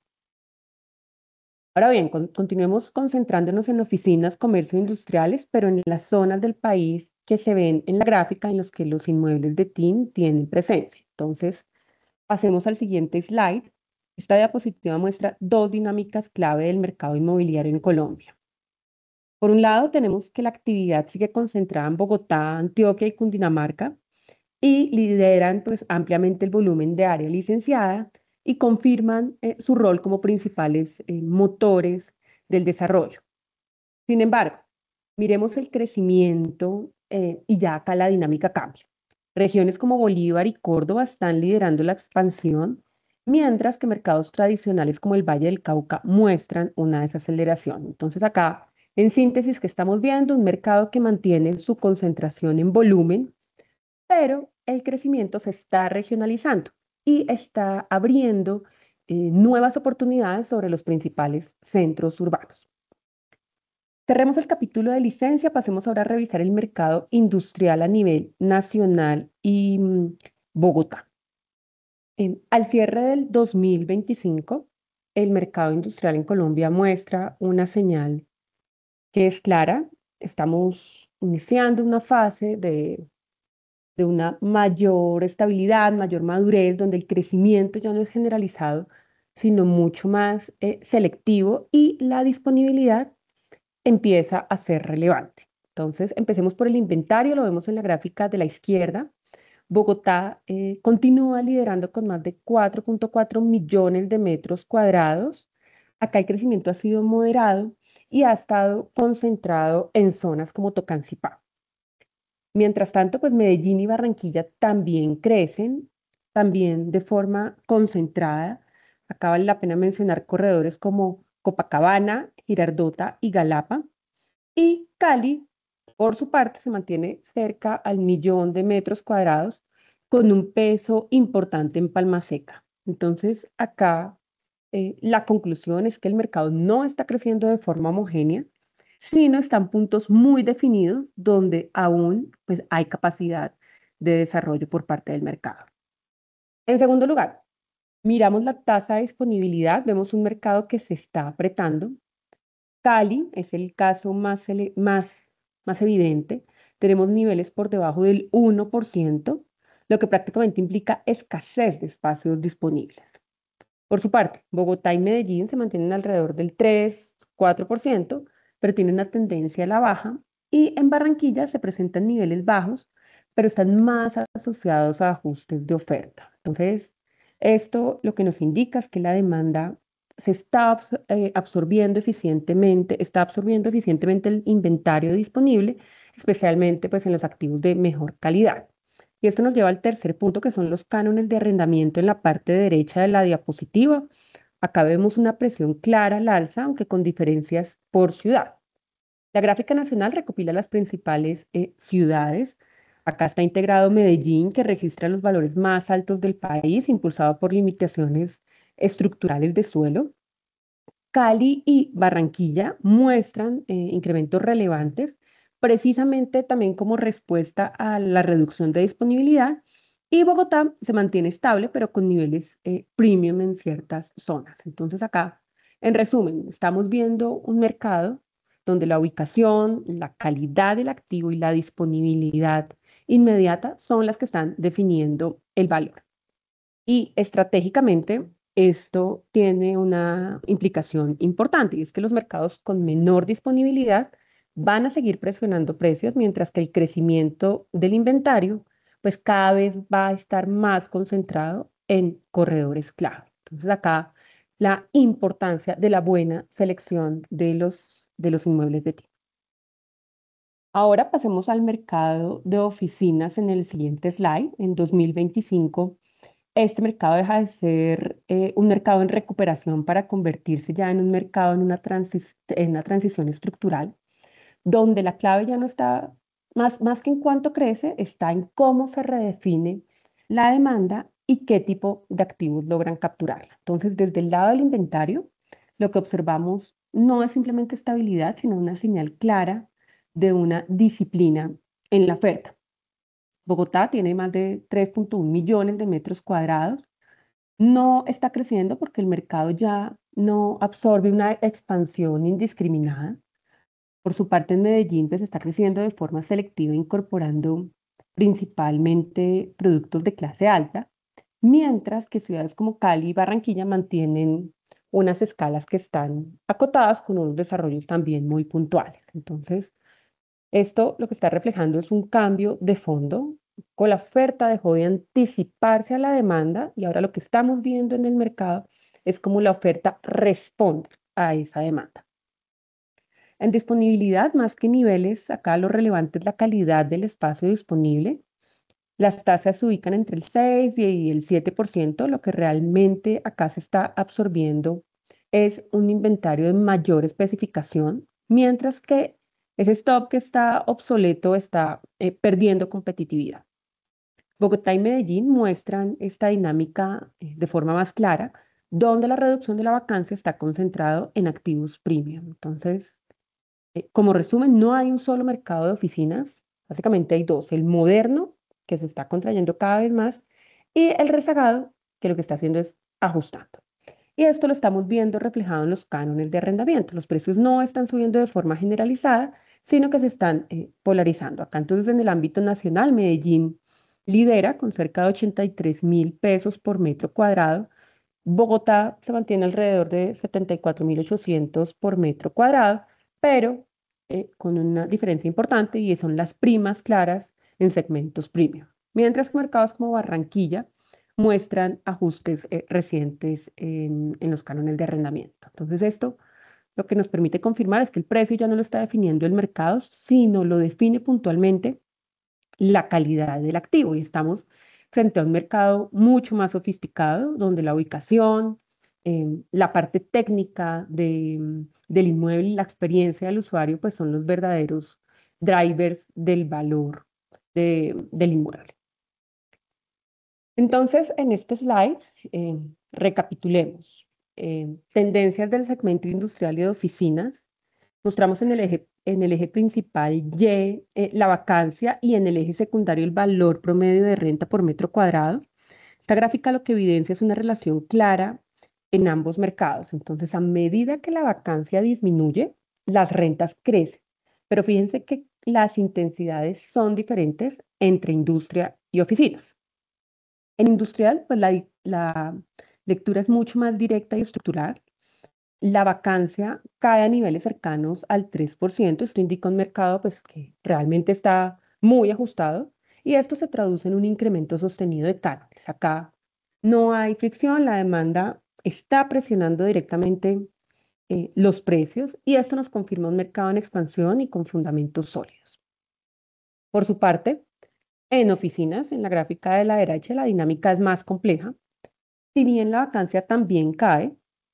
Ahora bien, con, continuemos concentrándonos en oficinas, comercio industriales, pero en las zonas del país que se ven en la gráfica en los que los inmuebles de T I N tienen presencia. Entonces, pasemos al siguiente slide. Esta diapositiva muestra dos dinámicas clave del mercado inmobiliario en Colombia. Por un lado, tenemos que la actividad sigue concentrada en Bogotá, Antioquia y Cundinamarca y lideran pues, ampliamente el volumen de área licenciada y confirman eh, su rol como principales eh, motores del desarrollo. Sin embargo, miremos el crecimiento eh, y ya acá la dinámica cambia. Regiones como Bolívar y Córdoba están liderando la expansión, mientras que mercados tradicionales como el Valle del Cauca muestran una desaceleración. Entonces acá, en síntesis, que estamos viendo un mercado que mantiene su concentración en volumen, pero el crecimiento se está regionalizando y está abriendo eh, nuevas oportunidades sobre los principales centros urbanos. Cerremos el capítulo de licencia, pasemos ahora a revisar el mercado industrial a nivel nacional y mm, Bogotá. En- al cierre del dos mil veinticinco, el mercado industrial en Colombia muestra una señal que es clara. Estamos iniciando una fase de de una mayor estabilidad, mayor madurez, donde el crecimiento ya no es generalizado, sino mucho más eh, selectivo y la disponibilidad empieza a ser relevante. Entonces, empecemos por el inventario, lo vemos en la gráfica de la izquierda. Bogotá eh, continúa liderando con más de cuatro punto cuatro millones de metros cuadrados. Acá el crecimiento ha sido moderado y ha estado concentrado en zonas como Tocancipá. Mientras tanto, pues Medellín y Barranquilla también crecen, también de forma concentrada. Acá vale la pena mencionar corredores como Copacabana, Girardota y Galapa. Y Cali, por su parte, se mantiene cerca al millón de metros cuadrados con un peso importante en Palma Seca. Entonces, acá eh, la conclusión es que el mercado no está creciendo de forma homogénea, sino están puntos muy definidos donde aún pues, hay capacidad de desarrollo por parte del mercado. En segundo lugar, miramos la tasa de disponibilidad, vemos un mercado que se está apretando. Cali es el caso más, más, más evidente. Tenemos niveles por debajo del uno por ciento, lo que prácticamente implica escasez de espacios disponibles. Por su parte, Bogotá y Medellín se mantienen alrededor del tres, cuatro por ciento, pero tienen una tendencia a la baja. Y en Barranquilla se presentan niveles bajos, pero están más asociados a ajustes de oferta. Entonces, esto lo que nos indica es que la demanda se está abs- eh, absorbiendo eficientemente, está absorbiendo eficientemente el inventario disponible, especialmente pues, en los activos de mejor calidad. Y esto nos lleva al tercer punto, que son los cánones de arrendamiento en la parte derecha de la diapositiva. Acá vemos una presión clara al alza, aunque con diferencias por ciudad. La gráfica nacional recopila las principales eh, ciudades. Acá está integrado Medellín, que registra los valores más altos del país, impulsado por limitaciones estructurales de suelo. Cali y Barranquilla muestran eh, incrementos relevantes, precisamente también como respuesta a la reducción de disponibilidad. Y Bogotá se mantiene estable, pero con niveles eh, premium en ciertas zonas. Entonces acá, en resumen, estamos viendo un mercado donde la ubicación, la calidad del activo y la disponibilidad inmediata son las que están definiendo el valor. Y estratégicamente, esto tiene una implicación importante, y es que los mercados con menor disponibilidad van a seguir presionando precios, mientras que el crecimiento del inventario, pues cada vez va a estar más concentrado en corredores clave. Entonces acá la importancia de la buena selección de los, de los inmuebles de tipo. Ahora pasemos al mercado de oficinas en el siguiente slide. En dos mil veinticinco, este mercado deja de ser eh, un mercado en recuperación para convertirse ya en un mercado en una, transis- en una transición estructural, donde la clave ya no está, más, más que en cuánto crece, está en cómo se redefine la demanda y qué tipo de activos logran capturarla. Entonces, desde el lado del inventario, lo que observamos no es simplemente estabilidad, sino una señal clara de una disciplina en la oferta. Bogotá tiene más de tres punto uno millones de metros cuadrados. No está creciendo porque el mercado ya no absorbe una expansión indiscriminada. Por su parte, en Medellín pues está creciendo de forma selectiva, incorporando principalmente productos de clase alta, mientras que ciudades como Cali y Barranquilla mantienen unas escalas que están acotadas con unos desarrollos también muy puntuales. Entonces, esto lo que está reflejando es un cambio de fondo. Con la oferta dejó de anticiparse a la demanda y ahora lo que estamos viendo en el mercado es cómo la oferta responde a esa demanda. En disponibilidad, más que niveles, acá lo relevante es la calidad del espacio disponible. Las tasas se ubican entre el seis y el siete por ciento. Lo que realmente acá se está absorbiendo es un inventario de mayor especificación, mientras que ese stock que está obsoleto está eh, perdiendo competitividad. Bogotá y Medellín muestran esta dinámica eh, de forma más clara, donde la reducción de la vacancia está concentrado en activos premium. Entonces, eh, como resumen, no hay un solo mercado de oficinas, básicamente hay dos, el moderno, que se está contrayendo cada vez más, y el rezagado, que lo que está haciendo es ajustando. Y esto lo estamos viendo reflejado en los cánones de arrendamiento. Los precios no están subiendo de forma generalizada, sino que se están eh, polarizando. Acá entonces en el ámbito nacional, Medellín lidera con cerca de ochenta y tres mil pesos por metro cuadrado. Bogotá se mantiene alrededor de setenta y cuatro mil ochocientos por metro cuadrado, pero eh, con una diferencia importante y son las primas claras en segmentos premium. Mientras que mercados como Barranquilla muestran ajustes eh, recientes en, en los cánones de arrendamiento. Entonces esto lo que nos permite confirmar es que el precio ya no lo está definiendo el mercado, sino lo define puntualmente la calidad del activo. Y estamos frente a un mercado mucho más sofisticado, donde la ubicación, em, la parte técnica de, mm, del inmueble y la experiencia del usuario, pues son los verdaderos drivers del valor de- del inmueble. Entonces, en este slide, eh, recapitulemos. Eh, tendencias del segmento industrial y de oficinas. Mostramos en el eje, en el eje principal Y eh, la vacancia y en el eje secundario el valor promedio de renta por metro cuadrado. Esta gráfica lo que evidencia es una relación clara en ambos mercados. Entonces, a medida que la vacancia disminuye, las rentas crecen. Pero fíjense que las intensidades son diferentes entre industria y oficinas. En industrial, pues la, la lectura es mucho más directa y estructural. La vacancia cae a niveles cercanos al tres por ciento. Esto indica un mercado pues, que realmente está muy ajustado y esto se traduce en un incremento sostenido de cánones. Acá no hay fricción, la demanda está presionando directamente eh, los precios y esto nos confirma un mercado en expansión y con fundamentos sólidos. Por su parte, en oficinas, en la gráfica de la derecha, la dinámica es más compleja. Si bien la vacancia también cae,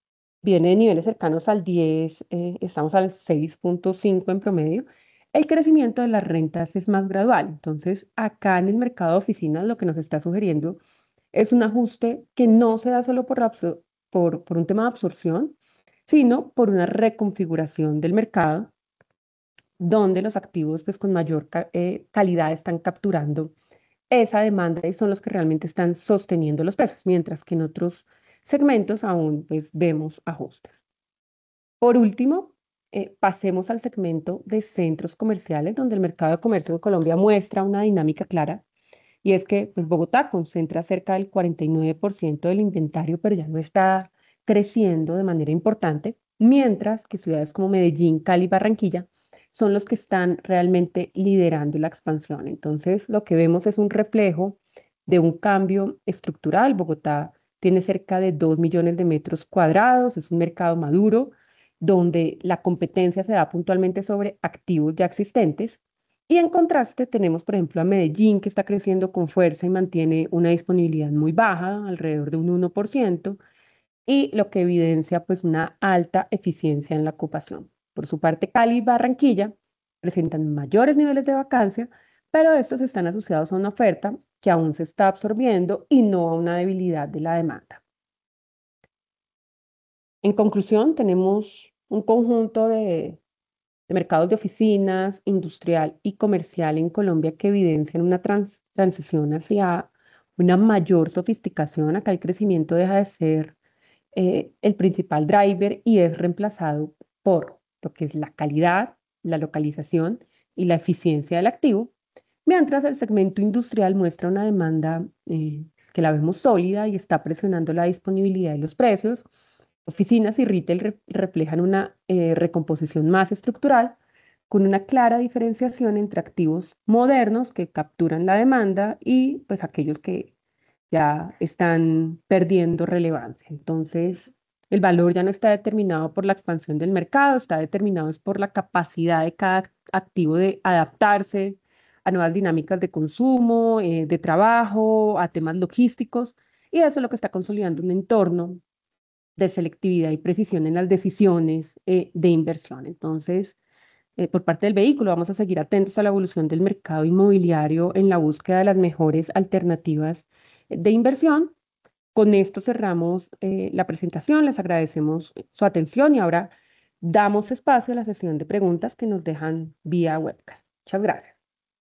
viene de niveles cercanos al diez, eh, estamos al seis punto cinco en promedio. El crecimiento de las rentas es más gradual. Entonces, acá en el mercado de oficinas lo que nos está sugiriendo es un ajuste que no se da solo por, absor- por, por un tema de absorción, sino por una reconfiguración del mercado donde los activos pues, con mayor ca- eh, calidad están capturando esa demanda y son los que realmente están sosteniendo los precios, mientras que en otros segmentos aún pues, vemos ajustes. Por último, eh, pasemos al segmento de centros comerciales, donde el mercado de comercio en Colombia muestra una dinámica clara, y es que pues, Bogotá concentra cerca del cuarenta y nueve por ciento del inventario, pero ya no está creciendo de manera importante, mientras que ciudades como Medellín, Cali y Barranquilla son los que están realmente liderando la expansión. Entonces, lo que vemos es un reflejo de un cambio estructural. Bogotá tiene cerca de dos millones de metros cuadrados, es un mercado maduro, donde la competencia se da puntualmente sobre activos ya existentes. Y en contraste tenemos, por ejemplo, a Medellín, que está creciendo con fuerza y mantiene una disponibilidad muy baja, alrededor de un uno por ciento, y lo que evidencia pues una alta eficiencia en la ocupación. Por su parte, Cali y Barranquilla presentan mayores niveles de vacancia, pero estos están asociados a una oferta que aún se está absorbiendo y no a una debilidad de la demanda. En conclusión, tenemos un conjunto de, de mercados de oficinas, industrial y comercial en Colombia que evidencian una trans- transición hacia una mayor sofisticación. Acá el crecimiento deja de ser eh, el principal driver y es reemplazado por lo que es la calidad, la localización y la eficiencia del activo, mientras el segmento industrial muestra una demanda eh, que la vemos sólida y está presionando la disponibilidad de los precios. Oficinas y retail re- reflejan una eh, recomposición más estructural, con una clara diferenciación entre activos modernos que capturan la demanda y pues aquellos que ya están perdiendo relevancia. Entonces, el valor ya no está determinado por la expansión del mercado, está determinado es por la capacidad de cada activo de adaptarse a nuevas dinámicas de consumo, eh, de trabajo, a temas logísticos, y eso es lo que está consolidando un entorno de selectividad y precisión en las decisiones eh, de inversión. Entonces, eh, por parte del vehículo, vamos a seguir atentos a la evolución del mercado inmobiliario en la búsqueda de las mejores alternativas de inversión. Con esto cerramos eh, la presentación, les agradecemos su atención y ahora damos espacio a la sesión de preguntas que nos dejan vía webcast. Muchas gracias.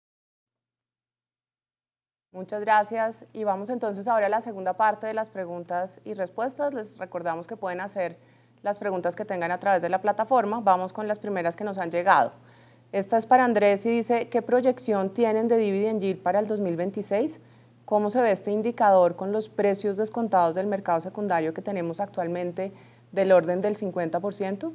Muchas gracias y vamos entonces ahora a la segunda parte de las preguntas y respuestas. Les recordamos que pueden hacer las preguntas que tengan a través de la plataforma. Vamos con las primeras que nos han llegado. Esta es para Andrés y dice, ¿qué proyección tienen de dividend yield para el dos mil veintiséis? ¿Cómo se ve este indicador con los precios descontados del mercado secundario que tenemos actualmente del orden del cincuenta por ciento?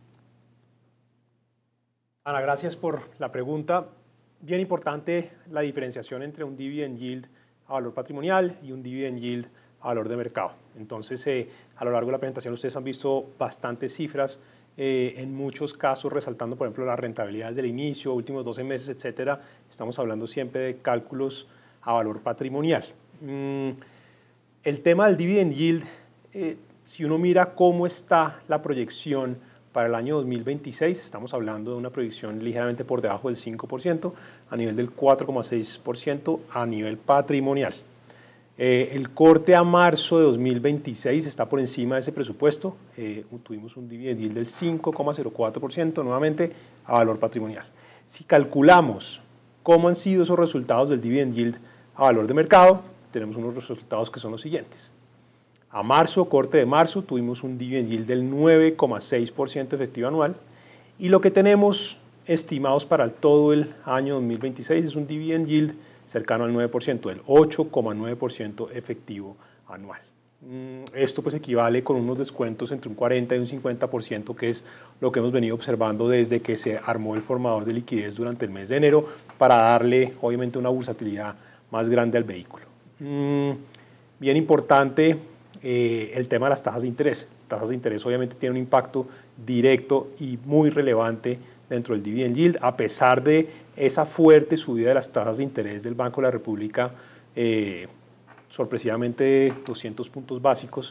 Ana, gracias por la pregunta. Bien importante la diferenciación entre un dividend yield a valor patrimonial y un dividend yield a valor de mercado. Entonces, eh, a lo largo de la presentación ustedes han visto bastantes cifras, eh, en muchos casos resaltando, por ejemplo, las rentabilidades del inicio, últimos doce meses, etcétera. Estamos hablando siempre de cálculos a valor patrimonial. Mm, el tema del dividend yield, eh, si uno mira cómo está la proyección para el año dos mil veintiséis, estamos hablando de una proyección ligeramente por debajo del cinco por ciento, a nivel del cuatro coma seis por ciento a nivel patrimonial. Eh, el corte a marzo de dos mil veintiséis está por encima de ese presupuesto. Eh, tuvimos un dividend yield del cinco coma cero cuatro por ciento, nuevamente a valor patrimonial. Si calculamos cómo han sido esos resultados del dividend yield a valor de mercado, tenemos unos resultados que son los siguientes. A marzo, corte de marzo, tuvimos un dividend yield del nueve coma seis por ciento efectivo anual y lo que tenemos estimados para todo el año dos mil veintiséis es un dividend yield cercano al nueve por ciento, del ocho coma nueve por ciento efectivo anual. Esto pues equivale con unos descuentos entre un cuarenta y un cincuenta por ciento, que es lo que hemos venido observando desde que se armó el formador de liquidez durante el mes de enero para darle obviamente una bursatilidad más grande al vehículo. Bien importante eh, el tema de las tasas de interés. Tasas de interés obviamente tienen un impacto directo y muy relevante dentro del dividend yield, a pesar de esa fuerte subida de las tasas de interés del Banco de la República, eh, sorpresivamente doscientos puntos básicos.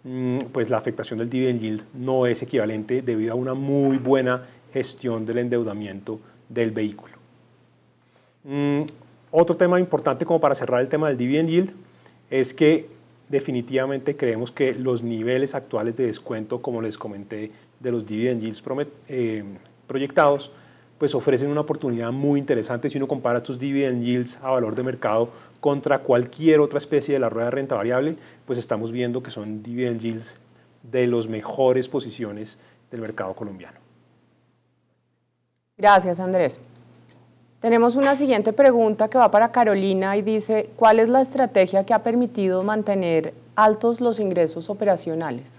pues la afectación del dividend yield no es equivalente debido a una muy buena gestión del endeudamiento del vehículo. Mm, otro tema importante como para cerrar el tema del dividend yield es que definitivamente creemos que los niveles actuales de descuento, como les comenté, de los dividend yields eh, proyectados, pues ofrecen una oportunidad muy interesante si uno compara estos dividend yields a valor de mercado contra cualquier otra especie de la rueda de renta variable, pues estamos viendo que son dividend yields de las mejores posiciones del mercado colombiano. Gracias, Andrés. Tenemos una siguiente pregunta que va para Carolina y dice, ¿cuál es la estrategia que ha permitido mantener altos los ingresos operacionales?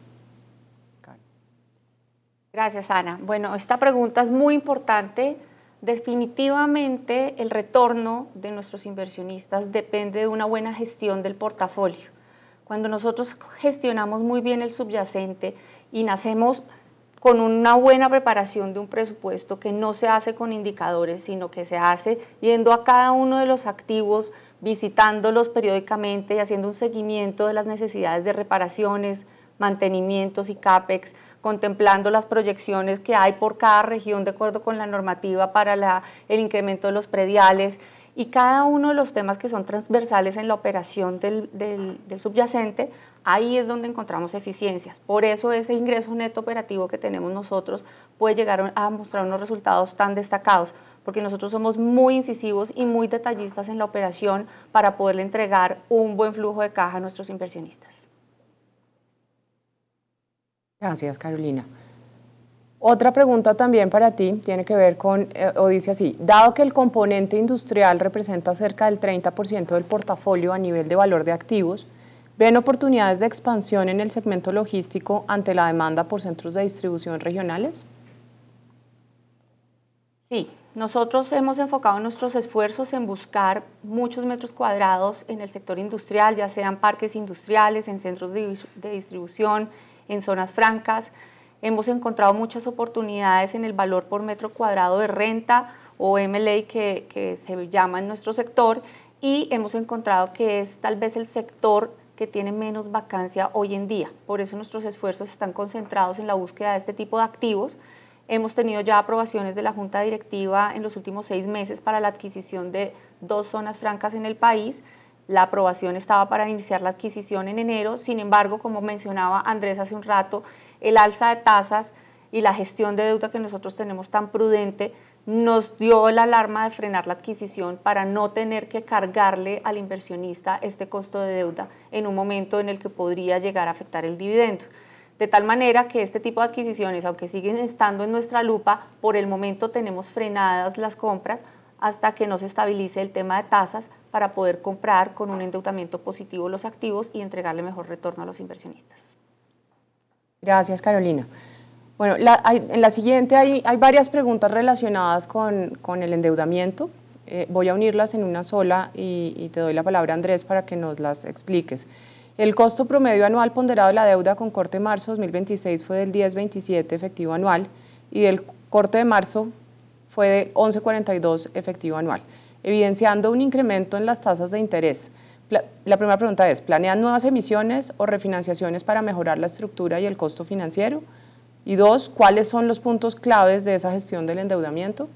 Gracias, Ana. Bueno, esta pregunta es muy importante. Definitivamente el retorno de nuestros inversionistas depende de una buena gestión del portafolio. Cuando nosotros gestionamos muy bien el subyacente y nacemos con una buena preparación de un presupuesto que no se hace con indicadores, sino que se hace yendo a cada uno de los activos, visitándolos periódicamente y haciendo un seguimiento de las necesidades de reparaciones, mantenimientos y CAPEX, contemplando las proyecciones que hay por cada región de acuerdo con la normativa para la, el incremento de los prediales y cada uno de los temas que son transversales en la operación del, del, del subyacente, ahí es donde encontramos eficiencias. Por eso ese ingreso neto operativo que tenemos nosotros puede llegar a mostrar unos resultados tan destacados, porque nosotros somos muy incisivos y muy detallistas en la operación para poderle entregar un buen flujo de caja a nuestros inversionistas. Gracias, Carolina. Otra pregunta también para ti tiene que ver con, eh, o dice así, dado que el componente industrial representa cerca del treinta por ciento del portafolio a nivel de valor de activos, ¿ven oportunidades de expansión en el segmento logístico ante la demanda por centros de distribución regionales? Sí, nosotros hemos enfocado nuestros esfuerzos en buscar muchos metros cuadrados en el sector industrial, ya sean parques industriales, en centros de, de distribución, en zonas francas. Hemos encontrado muchas oportunidades en el valor por metro cuadrado de renta o M L A que, que se llama en nuestro sector y hemos encontrado que es tal vez el sector que tiene menos vacancia hoy en día. Por eso nuestros esfuerzos están concentrados en la búsqueda de este tipo de activos. Hemos tenido ya aprobaciones de la Junta Directiva en los últimos seis meses para la adquisición de dos zonas francas en el país. La aprobación estaba para iniciar la adquisición en enero, sin embargo, como mencionaba Andrés hace un rato, el alza de tasas y la gestión de deuda que nosotros tenemos tan prudente nos dio la alarma de frenar la adquisición para no tener que cargarle al inversionista este costo de deuda en un momento en el que podría llegar a afectar el dividendo. De tal manera que este tipo de adquisiciones, aunque siguen estando en nuestra lupa, por el momento tenemos frenadas las compras hasta que no se estabilice el tema de tasas para poder comprar con un endeudamiento positivo los activos y entregarle mejor retorno a los inversionistas. Gracias, Carolina. Bueno, la, hay, en la siguiente hay, hay varias preguntas relacionadas con, con el endeudamiento. Eh, voy a unirlas en una sola y, y te doy la palabra, Andrés, para que nos las expliques. El costo promedio anual ponderado de la deuda con corte de marzo dos mil veintiséis fue del diez punto veintisiete efectivo anual y del corte de marzo fue de once punto cuarenta y dos efectivo anual, evidenciando un incremento en las tasas de interés. La primera pregunta es, ¿planean nuevas emisiones o refinanciaciones para mejorar la estructura y el costo financiero? Y dos, ¿cuáles son los puntos claves de esa gestión del endeudamiento?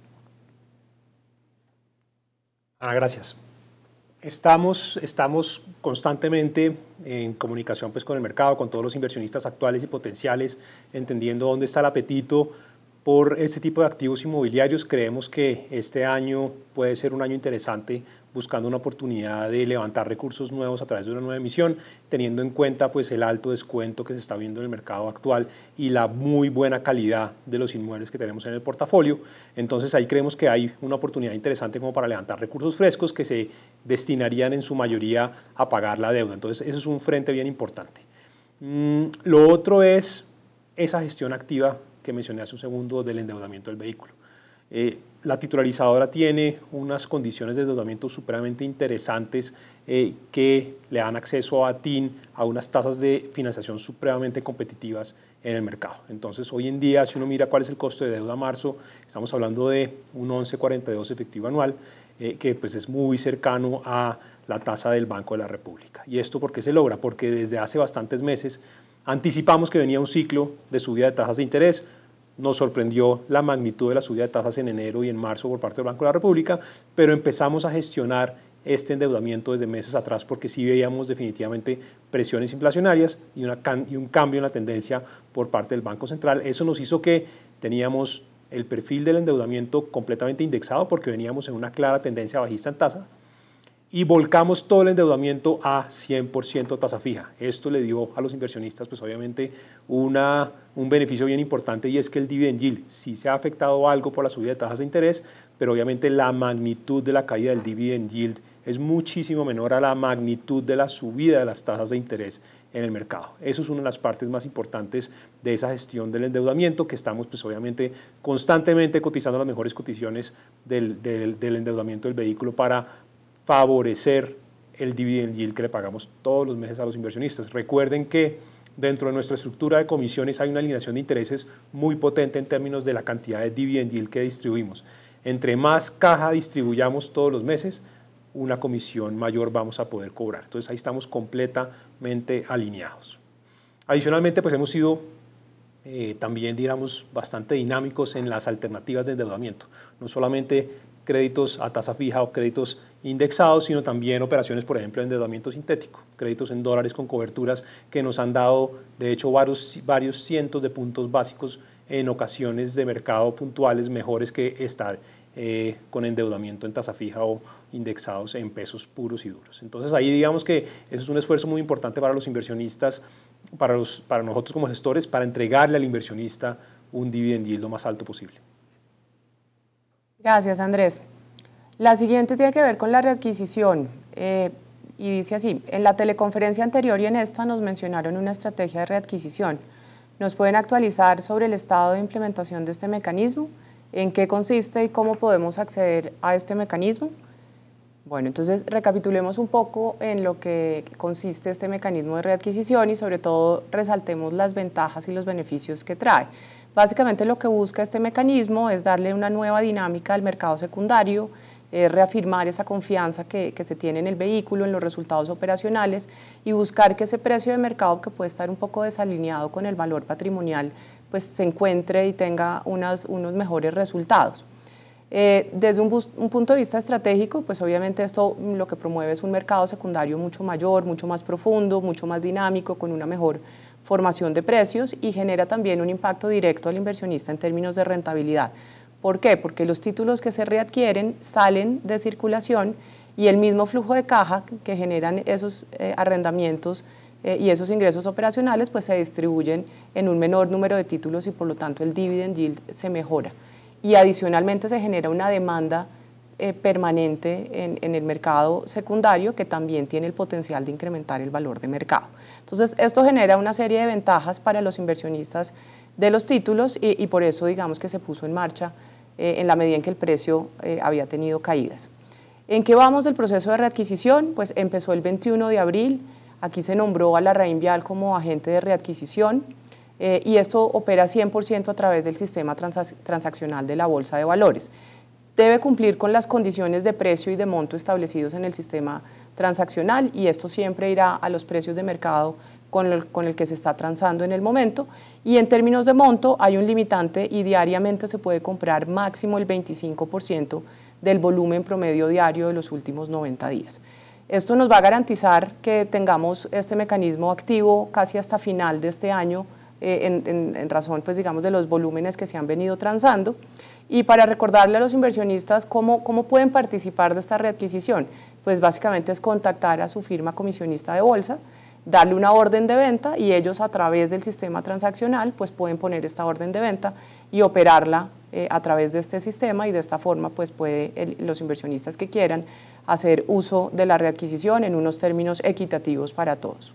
Ah, gracias. Estamos, estamos constantemente en comunicación pues, con el mercado, con todos los inversionistas actuales y potenciales, entendiendo dónde está el apetito por este tipo de activos inmobiliarios. Creemos que este año puede ser un año interesante buscando una oportunidad de levantar recursos nuevos a través de una nueva emisión, teniendo en cuenta pues, el alto descuento que se está viendo en el mercado actual y la muy buena calidad de los inmuebles que tenemos en el portafolio. Entonces ahí creemos que hay una oportunidad interesante como para levantar recursos frescos que se destinarían en su mayoría a pagar la deuda. Entonces eso es un frente bien importante. Mm, lo otro es esa gestión activa que mencioné hace un segundo del endeudamiento del vehículo. Eh, la titularizadora tiene unas condiciones de endeudamiento supremamente interesantes eh, que le dan acceso a T I N a unas tasas de financiación supremamente competitivas en el mercado. Entonces, hoy en día, si uno mira cuál es el costo de deuda a marzo, estamos hablando de un once punto cuarenta y dos efectivo anual, eh, que pues, es muy cercano a la tasa del Banco de la República. ¿Y esto por qué se logra? Porque desde hace bastantes meses anticipamos que venía un ciclo de subida de tasas de interés. Nos sorprendió la magnitud de la subida de tasas en enero y en marzo por parte del Banco de la República, pero empezamos a gestionar este endeudamiento desde meses atrás porque sí veíamos definitivamente presiones inflacionarias y, una, y un cambio en la tendencia por parte del Banco Central. Eso nos hizo que teníamos el perfil del endeudamiento completamente indexado porque veníamos en una clara tendencia bajista en tasa y volcamos todo el endeudamiento a cien por ciento tasa fija. Esto le dio a los inversionistas pues obviamente una, un beneficio bien importante y es que el dividend yield sí se ha afectado algo por la subida de tasas de interés, pero obviamente la magnitud de la caída del dividend yield es muchísimo menor a la magnitud de la subida de las tasas de interés en el mercado. Eso es una de las partes más importantes de esa gestión del endeudamiento, que estamos pues obviamente constantemente cotizando las mejores cotizaciones del, del, del endeudamiento del vehículo para favorecer el dividend yield que le pagamos todos los meses a los inversionistas. Recuerden que dentro de nuestra estructura de comisiones hay una alineación de intereses muy potente en términos de la cantidad de dividend yield que distribuimos. Entre más caja distribuyamos todos los meses, una comisión mayor vamos a poder cobrar. Entonces ahí estamos completamente alineados. Adicionalmente, pues hemos sido eh, también, digamos, bastante dinámicos en las alternativas de endeudamiento. No solamente créditos a tasa fija o créditos indexados, sino también operaciones, por ejemplo, de endeudamiento sintético, créditos en dólares con coberturas que nos han dado, de hecho, varios, varios cientos de puntos básicos en ocasiones de mercado puntuales mejores que estar eh, con endeudamiento en tasa fija o indexados en pesos puros y duros. Entonces ahí digamos que eso es un esfuerzo muy importante para los inversionistas, para, los, para nosotros como gestores, para entregarle al inversionista un dividend yield lo más alto posible. Gracias, Andrés. La siguiente tiene que ver con la readquisición eh, y dice así: en la teleconferencia anterior y en esta nos mencionaron una estrategia de readquisición. ¿Nos pueden actualizar sobre el estado de implementación de este mecanismo? ¿En qué consiste y cómo podemos acceder a este mecanismo? Bueno, entonces recapitulemos un poco en lo que consiste este mecanismo de readquisición y sobre todo resaltemos las ventajas y los beneficios que trae. Básicamente lo que busca este mecanismo es darle una nueva dinámica al mercado secundario, eh, reafirmar esa confianza que, que se tiene en el vehículo, en los resultados operacionales y buscar que ese precio de mercado que puede estar un poco desalineado con el valor patrimonial pues se encuentre y tenga unas, unos mejores resultados. Eh, desde un, un punto de vista estratégico, pues obviamente esto lo que promueve es un mercado secundario mucho mayor, mucho más profundo, mucho más dinámico, con una mejor formación de precios y genera también un impacto directo al inversionista en términos de rentabilidad. ¿Por qué? Porque los títulos que se readquieren salen de circulación y el mismo flujo de caja que generan esos eh, arrendamientos eh, y esos ingresos operacionales pues se distribuyen en un menor número de títulos y por lo tanto el dividend yield se mejora. Y adicionalmente se genera una demanda eh, permanente en, en el mercado secundario que también tiene el potencial de incrementar el valor de mercado. Entonces, esto genera una serie de ventajas para los inversionistas de los títulos y, y por eso digamos que se puso en marcha eh, en la medida en que el precio eh, había tenido caídas. ¿En qué vamos del proceso de readquisición? Pues empezó el veintiuno de abril, aquí se nombró a Larraín Vial como agente de readquisición. Eh, y esto opera cien por ciento a través del sistema transac transaccional de la Bolsa de Valores. Debe cumplir con las condiciones de precio y de monto establecidos en el sistema transaccional y esto siempre irá a los precios de mercado con el, con el que se está transando en el momento. Y en términos de monto hay un limitante y diariamente se puede comprar máximo el veinticinco por ciento del volumen promedio diario de los últimos noventa días. Esto nos va a garantizar que tengamos este mecanismo activo casi hasta final de este año, Eh, en, en, en razón, pues digamos, de los volúmenes que se han venido transando. Y para recordarle a los inversionistas cómo, cómo pueden participar de esta readquisición, pues básicamente es contactar a su firma comisionista de bolsa, darle una orden de venta y ellos a través del sistema transaccional pues pueden poner esta orden de venta y operarla eh, a través de este sistema y de esta forma pues puede el, los inversionistas que quieran hacer uso de la readquisición en unos términos equitativos para todos.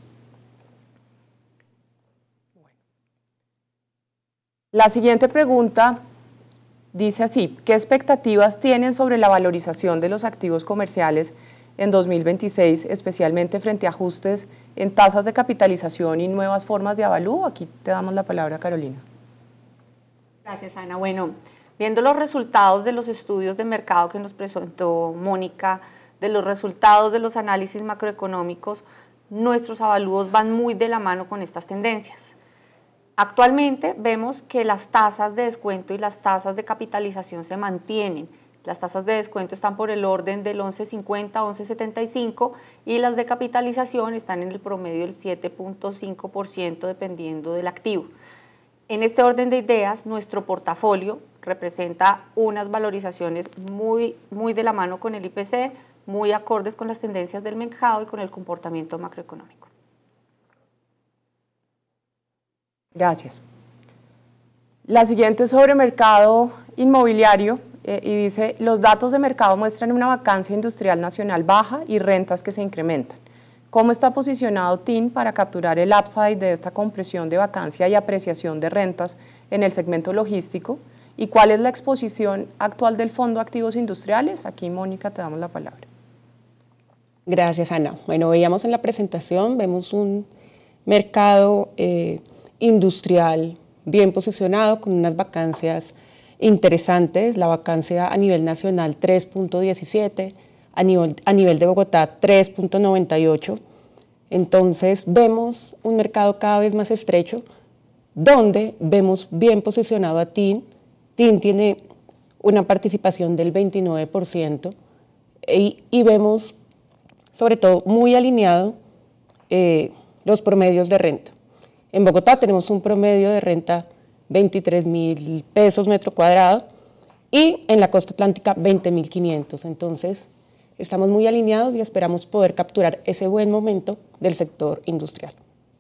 La siguiente pregunta dice así: ¿qué expectativas tienen sobre la valorización de los activos comerciales en dos mil veintiséis, especialmente frente a ajustes en tasas de capitalización y nuevas formas de avalúo? Aquí te damos la palabra, Carolina. Gracias, Ana. Bueno, viendo los resultados de los estudios de mercado que nos presentó Mónica de los resultados de los análisis macroeconómicos, nuestros avalúos van muy de la mano con estas tendencias. Actualmente vemos que las tasas de descuento y las tasas de capitalización se mantienen. Las tasas de descuento están por el orden del once cincuenta a once setenta y cinco y las de capitalización están en el promedio del siete punto cinco por ciento dependiendo del activo. En este orden de ideas, nuestro portafolio representa unas valorizaciones muy, muy de la mano con el I P C, muy acordes con las tendencias del mercado y con el comportamiento macroeconómico. Gracias. La siguiente es sobre mercado inmobiliario eh, y dice, los datos de mercado muestran una vacancia industrial nacional baja y rentas que se incrementan. ¿Cómo está posicionado T I N para capturar el upside de esta compresión de vacancia y apreciación de rentas en el segmento logístico? ¿Y cuál es la exposición actual del Fondo Activos Industriales? Aquí, Mónica, te damos la palabra. Gracias, Ana. Bueno, veíamos en la presentación, vemos un mercado eh, industrial bien posicionado con unas vacancias interesantes. La vacancia a nivel nacional tres punto diecisiete, a nivel, a nivel de Bogotá tres punto noventa y ocho. Entonces vemos un mercado cada vez más estrecho donde vemos bien posicionado a T I N. T I N tiene una participación del veintinueve por ciento y, y vemos sobre todo muy alineado eh, los promedios de renta. En Bogotá tenemos un promedio de renta veintitrés mil pesos metro cuadrado y en la costa atlántica veinte mil quinientos. Entonces estamos muy alineados y esperamos poder capturar ese buen momento del sector industrial.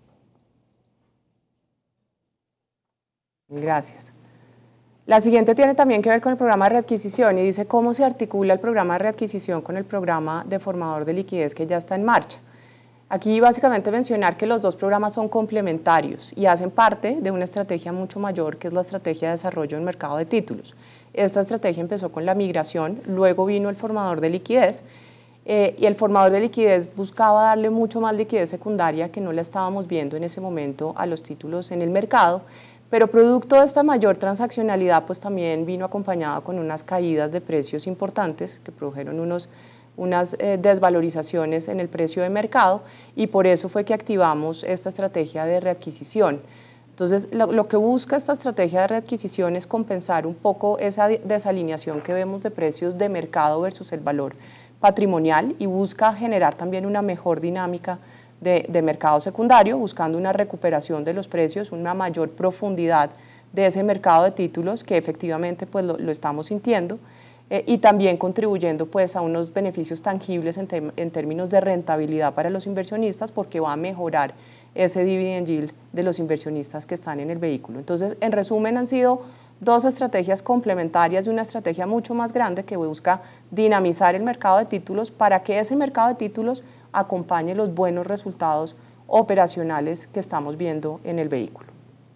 Gracias. La siguiente tiene también que ver con el programa de readquisición y dice cómo se articula el programa de readquisición con el programa de formador de liquidez que ya está en marcha. Aquí básicamente mencionar que los dos programas son complementarios y hacen parte de una estrategia mucho mayor que es la estrategia de desarrollo del mercado de títulos. Esta estrategia empezó con la migración, luego vino el formador de liquidez eh, y el formador de liquidez buscaba darle mucho más liquidez secundaria que no la estábamos viendo en ese momento a los títulos en el mercado. Pero producto de esta mayor transaccionalidad, pues también vino acompañada con unas caídas de precios importantes que produjeron unos, unas eh, desvalorizaciones en el precio de mercado y por eso fue que activamos esta estrategia de readquisición. Entonces, lo, lo que busca esta estrategia de readquisición es compensar un poco esa desalineación que vemos de precios de mercado versus el valor patrimonial y busca generar también una mejor dinámica De, de mercado secundario, buscando una recuperación de los precios, una mayor profundidad de ese mercado de títulos que efectivamente pues, lo, lo estamos sintiendo eh, y también contribuyendo pues, a unos beneficios tangibles en, te, en términos de rentabilidad para los inversionistas porque va a mejorar ese dividend yield de los inversionistas que están en el vehículo. Entonces, en resumen, han sido dos estrategias complementarias de una estrategia mucho más grande que busca dinamizar el mercado de títulos para que ese mercado de títulos acompañe los buenos resultados operacionales que estamos viendo en el vehículo.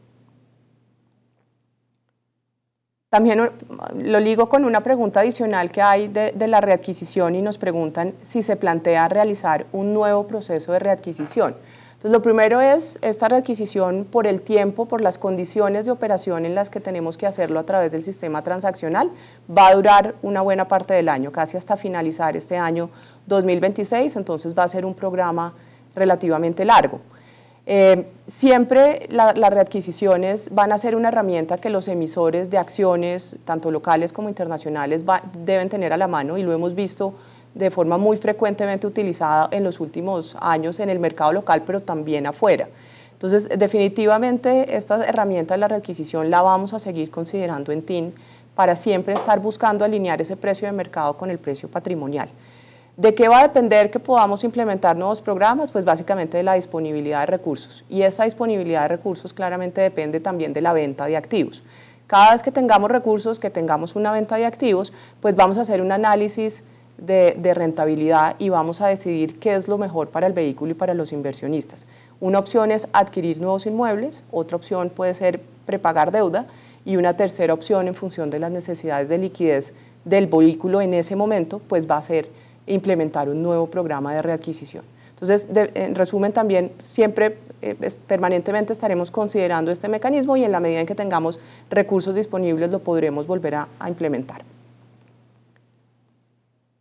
También lo ligo con una pregunta adicional que hay de, de la readquisición y nos preguntan si se plantea realizar un nuevo proceso de readquisición. Entonces, lo primero es esta readquisición por el tiempo, por las condiciones de operación en las que tenemos que hacerlo a través del sistema transaccional. Va a durar una buena parte del año, casi hasta finalizar este año dos mil veintiséis, entonces va a ser un programa relativamente largo. Eh, siempre la, las readquisiciones van a ser una herramienta que los emisores de acciones, tanto locales como internacionales, va, deben tener a la mano y lo hemos visto de forma muy frecuentemente utilizada en los últimos años en el mercado local, pero también afuera. Entonces, definitivamente esta herramienta de la readquisición la vamos a seguir considerando en T I N para siempre estar buscando alinear ese precio de mercado con el precio patrimonial. ¿De qué va a depender que podamos implementar nuevos programas? Pues básicamente de la disponibilidad de recursos y esa disponibilidad de recursos claramente depende también de la venta de activos. Cada vez que tengamos recursos, que tengamos una venta de activos, pues vamos a hacer un análisis De, de rentabilidad y vamos a decidir qué es lo mejor para el vehículo y para los inversionistas. Una opción es adquirir nuevos inmuebles, otra opción puede ser prepagar deuda y una tercera opción en función de las necesidades de liquidez del vehículo en ese momento, pues va a ser implementar un nuevo programa de readquisición. Entonces, de, en resumen, también siempre eh, es, permanentemente estaremos considerando este mecanismo y en la medida en que tengamos recursos disponibles lo podremos volver a, a implementar.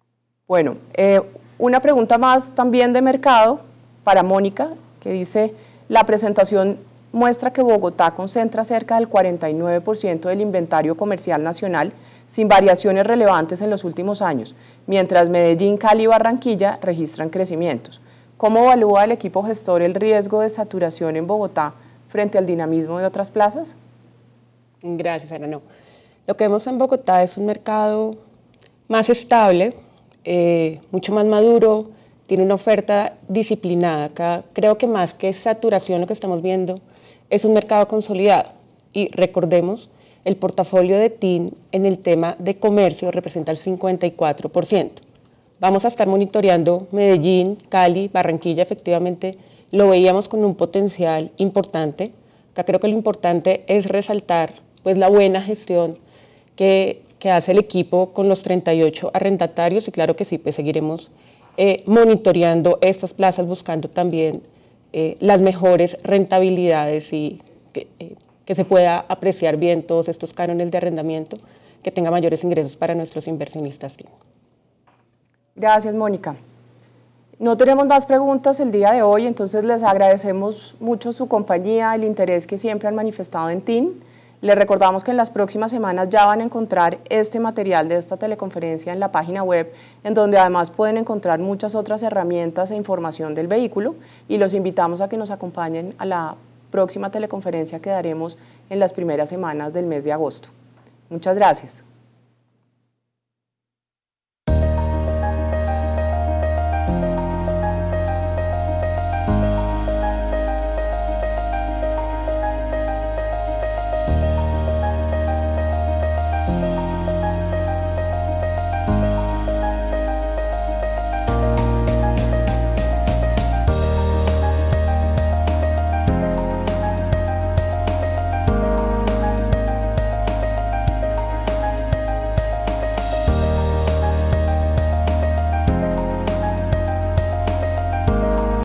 Bueno, eh, una pregunta más también de mercado para Mónica, que dice, la presentación muestra que Bogotá concentra cerca del cuarenta y nueve por ciento del inventario comercial nacional, sin variaciones relevantes en los últimos años, mientras Medellín, Cali y Barranquilla registran crecimientos. ¿Cómo evalúa el equipo gestor el riesgo de saturación en Bogotá frente al dinamismo de otras plazas? Gracias, Ana. No. Lo que vemos en Bogotá es un mercado más estable, eh, mucho más maduro, tiene una oferta disciplinada. Acá creo que más que saturación lo que estamos viendo es un mercado consolidado. Y recordemos, el portafolio de T I N en el tema de comercio representa el cincuenta y cuatro por ciento. Vamos a estar monitoreando Medellín, Cali, Barranquilla, efectivamente lo veíamos con un potencial importante. Acá creo que lo importante es resaltar pues, la buena gestión que, que hace el equipo con los treinta y ocho arrendatarios y claro que sí, pues seguiremos eh, monitoreando estas plazas, buscando también eh, las mejores rentabilidades y que, eh, que se pueda apreciar bien todos estos cánones de arrendamiento, que tenga mayores ingresos para nuestros inversionistas. Gracias, Mónica. No tenemos más preguntas el día de hoy, entonces les agradecemos mucho su compañía, el interés que siempre han manifestado en T I N. Les recordamos que en las próximas semanas ya van a encontrar este material de esta teleconferencia en la página web, en donde además pueden encontrar muchas otras herramientas e información del vehículo, y los invitamos a que nos acompañen a la próxima teleconferencia que daremos en las primeras semanas del mes de agosto. Muchas gracias.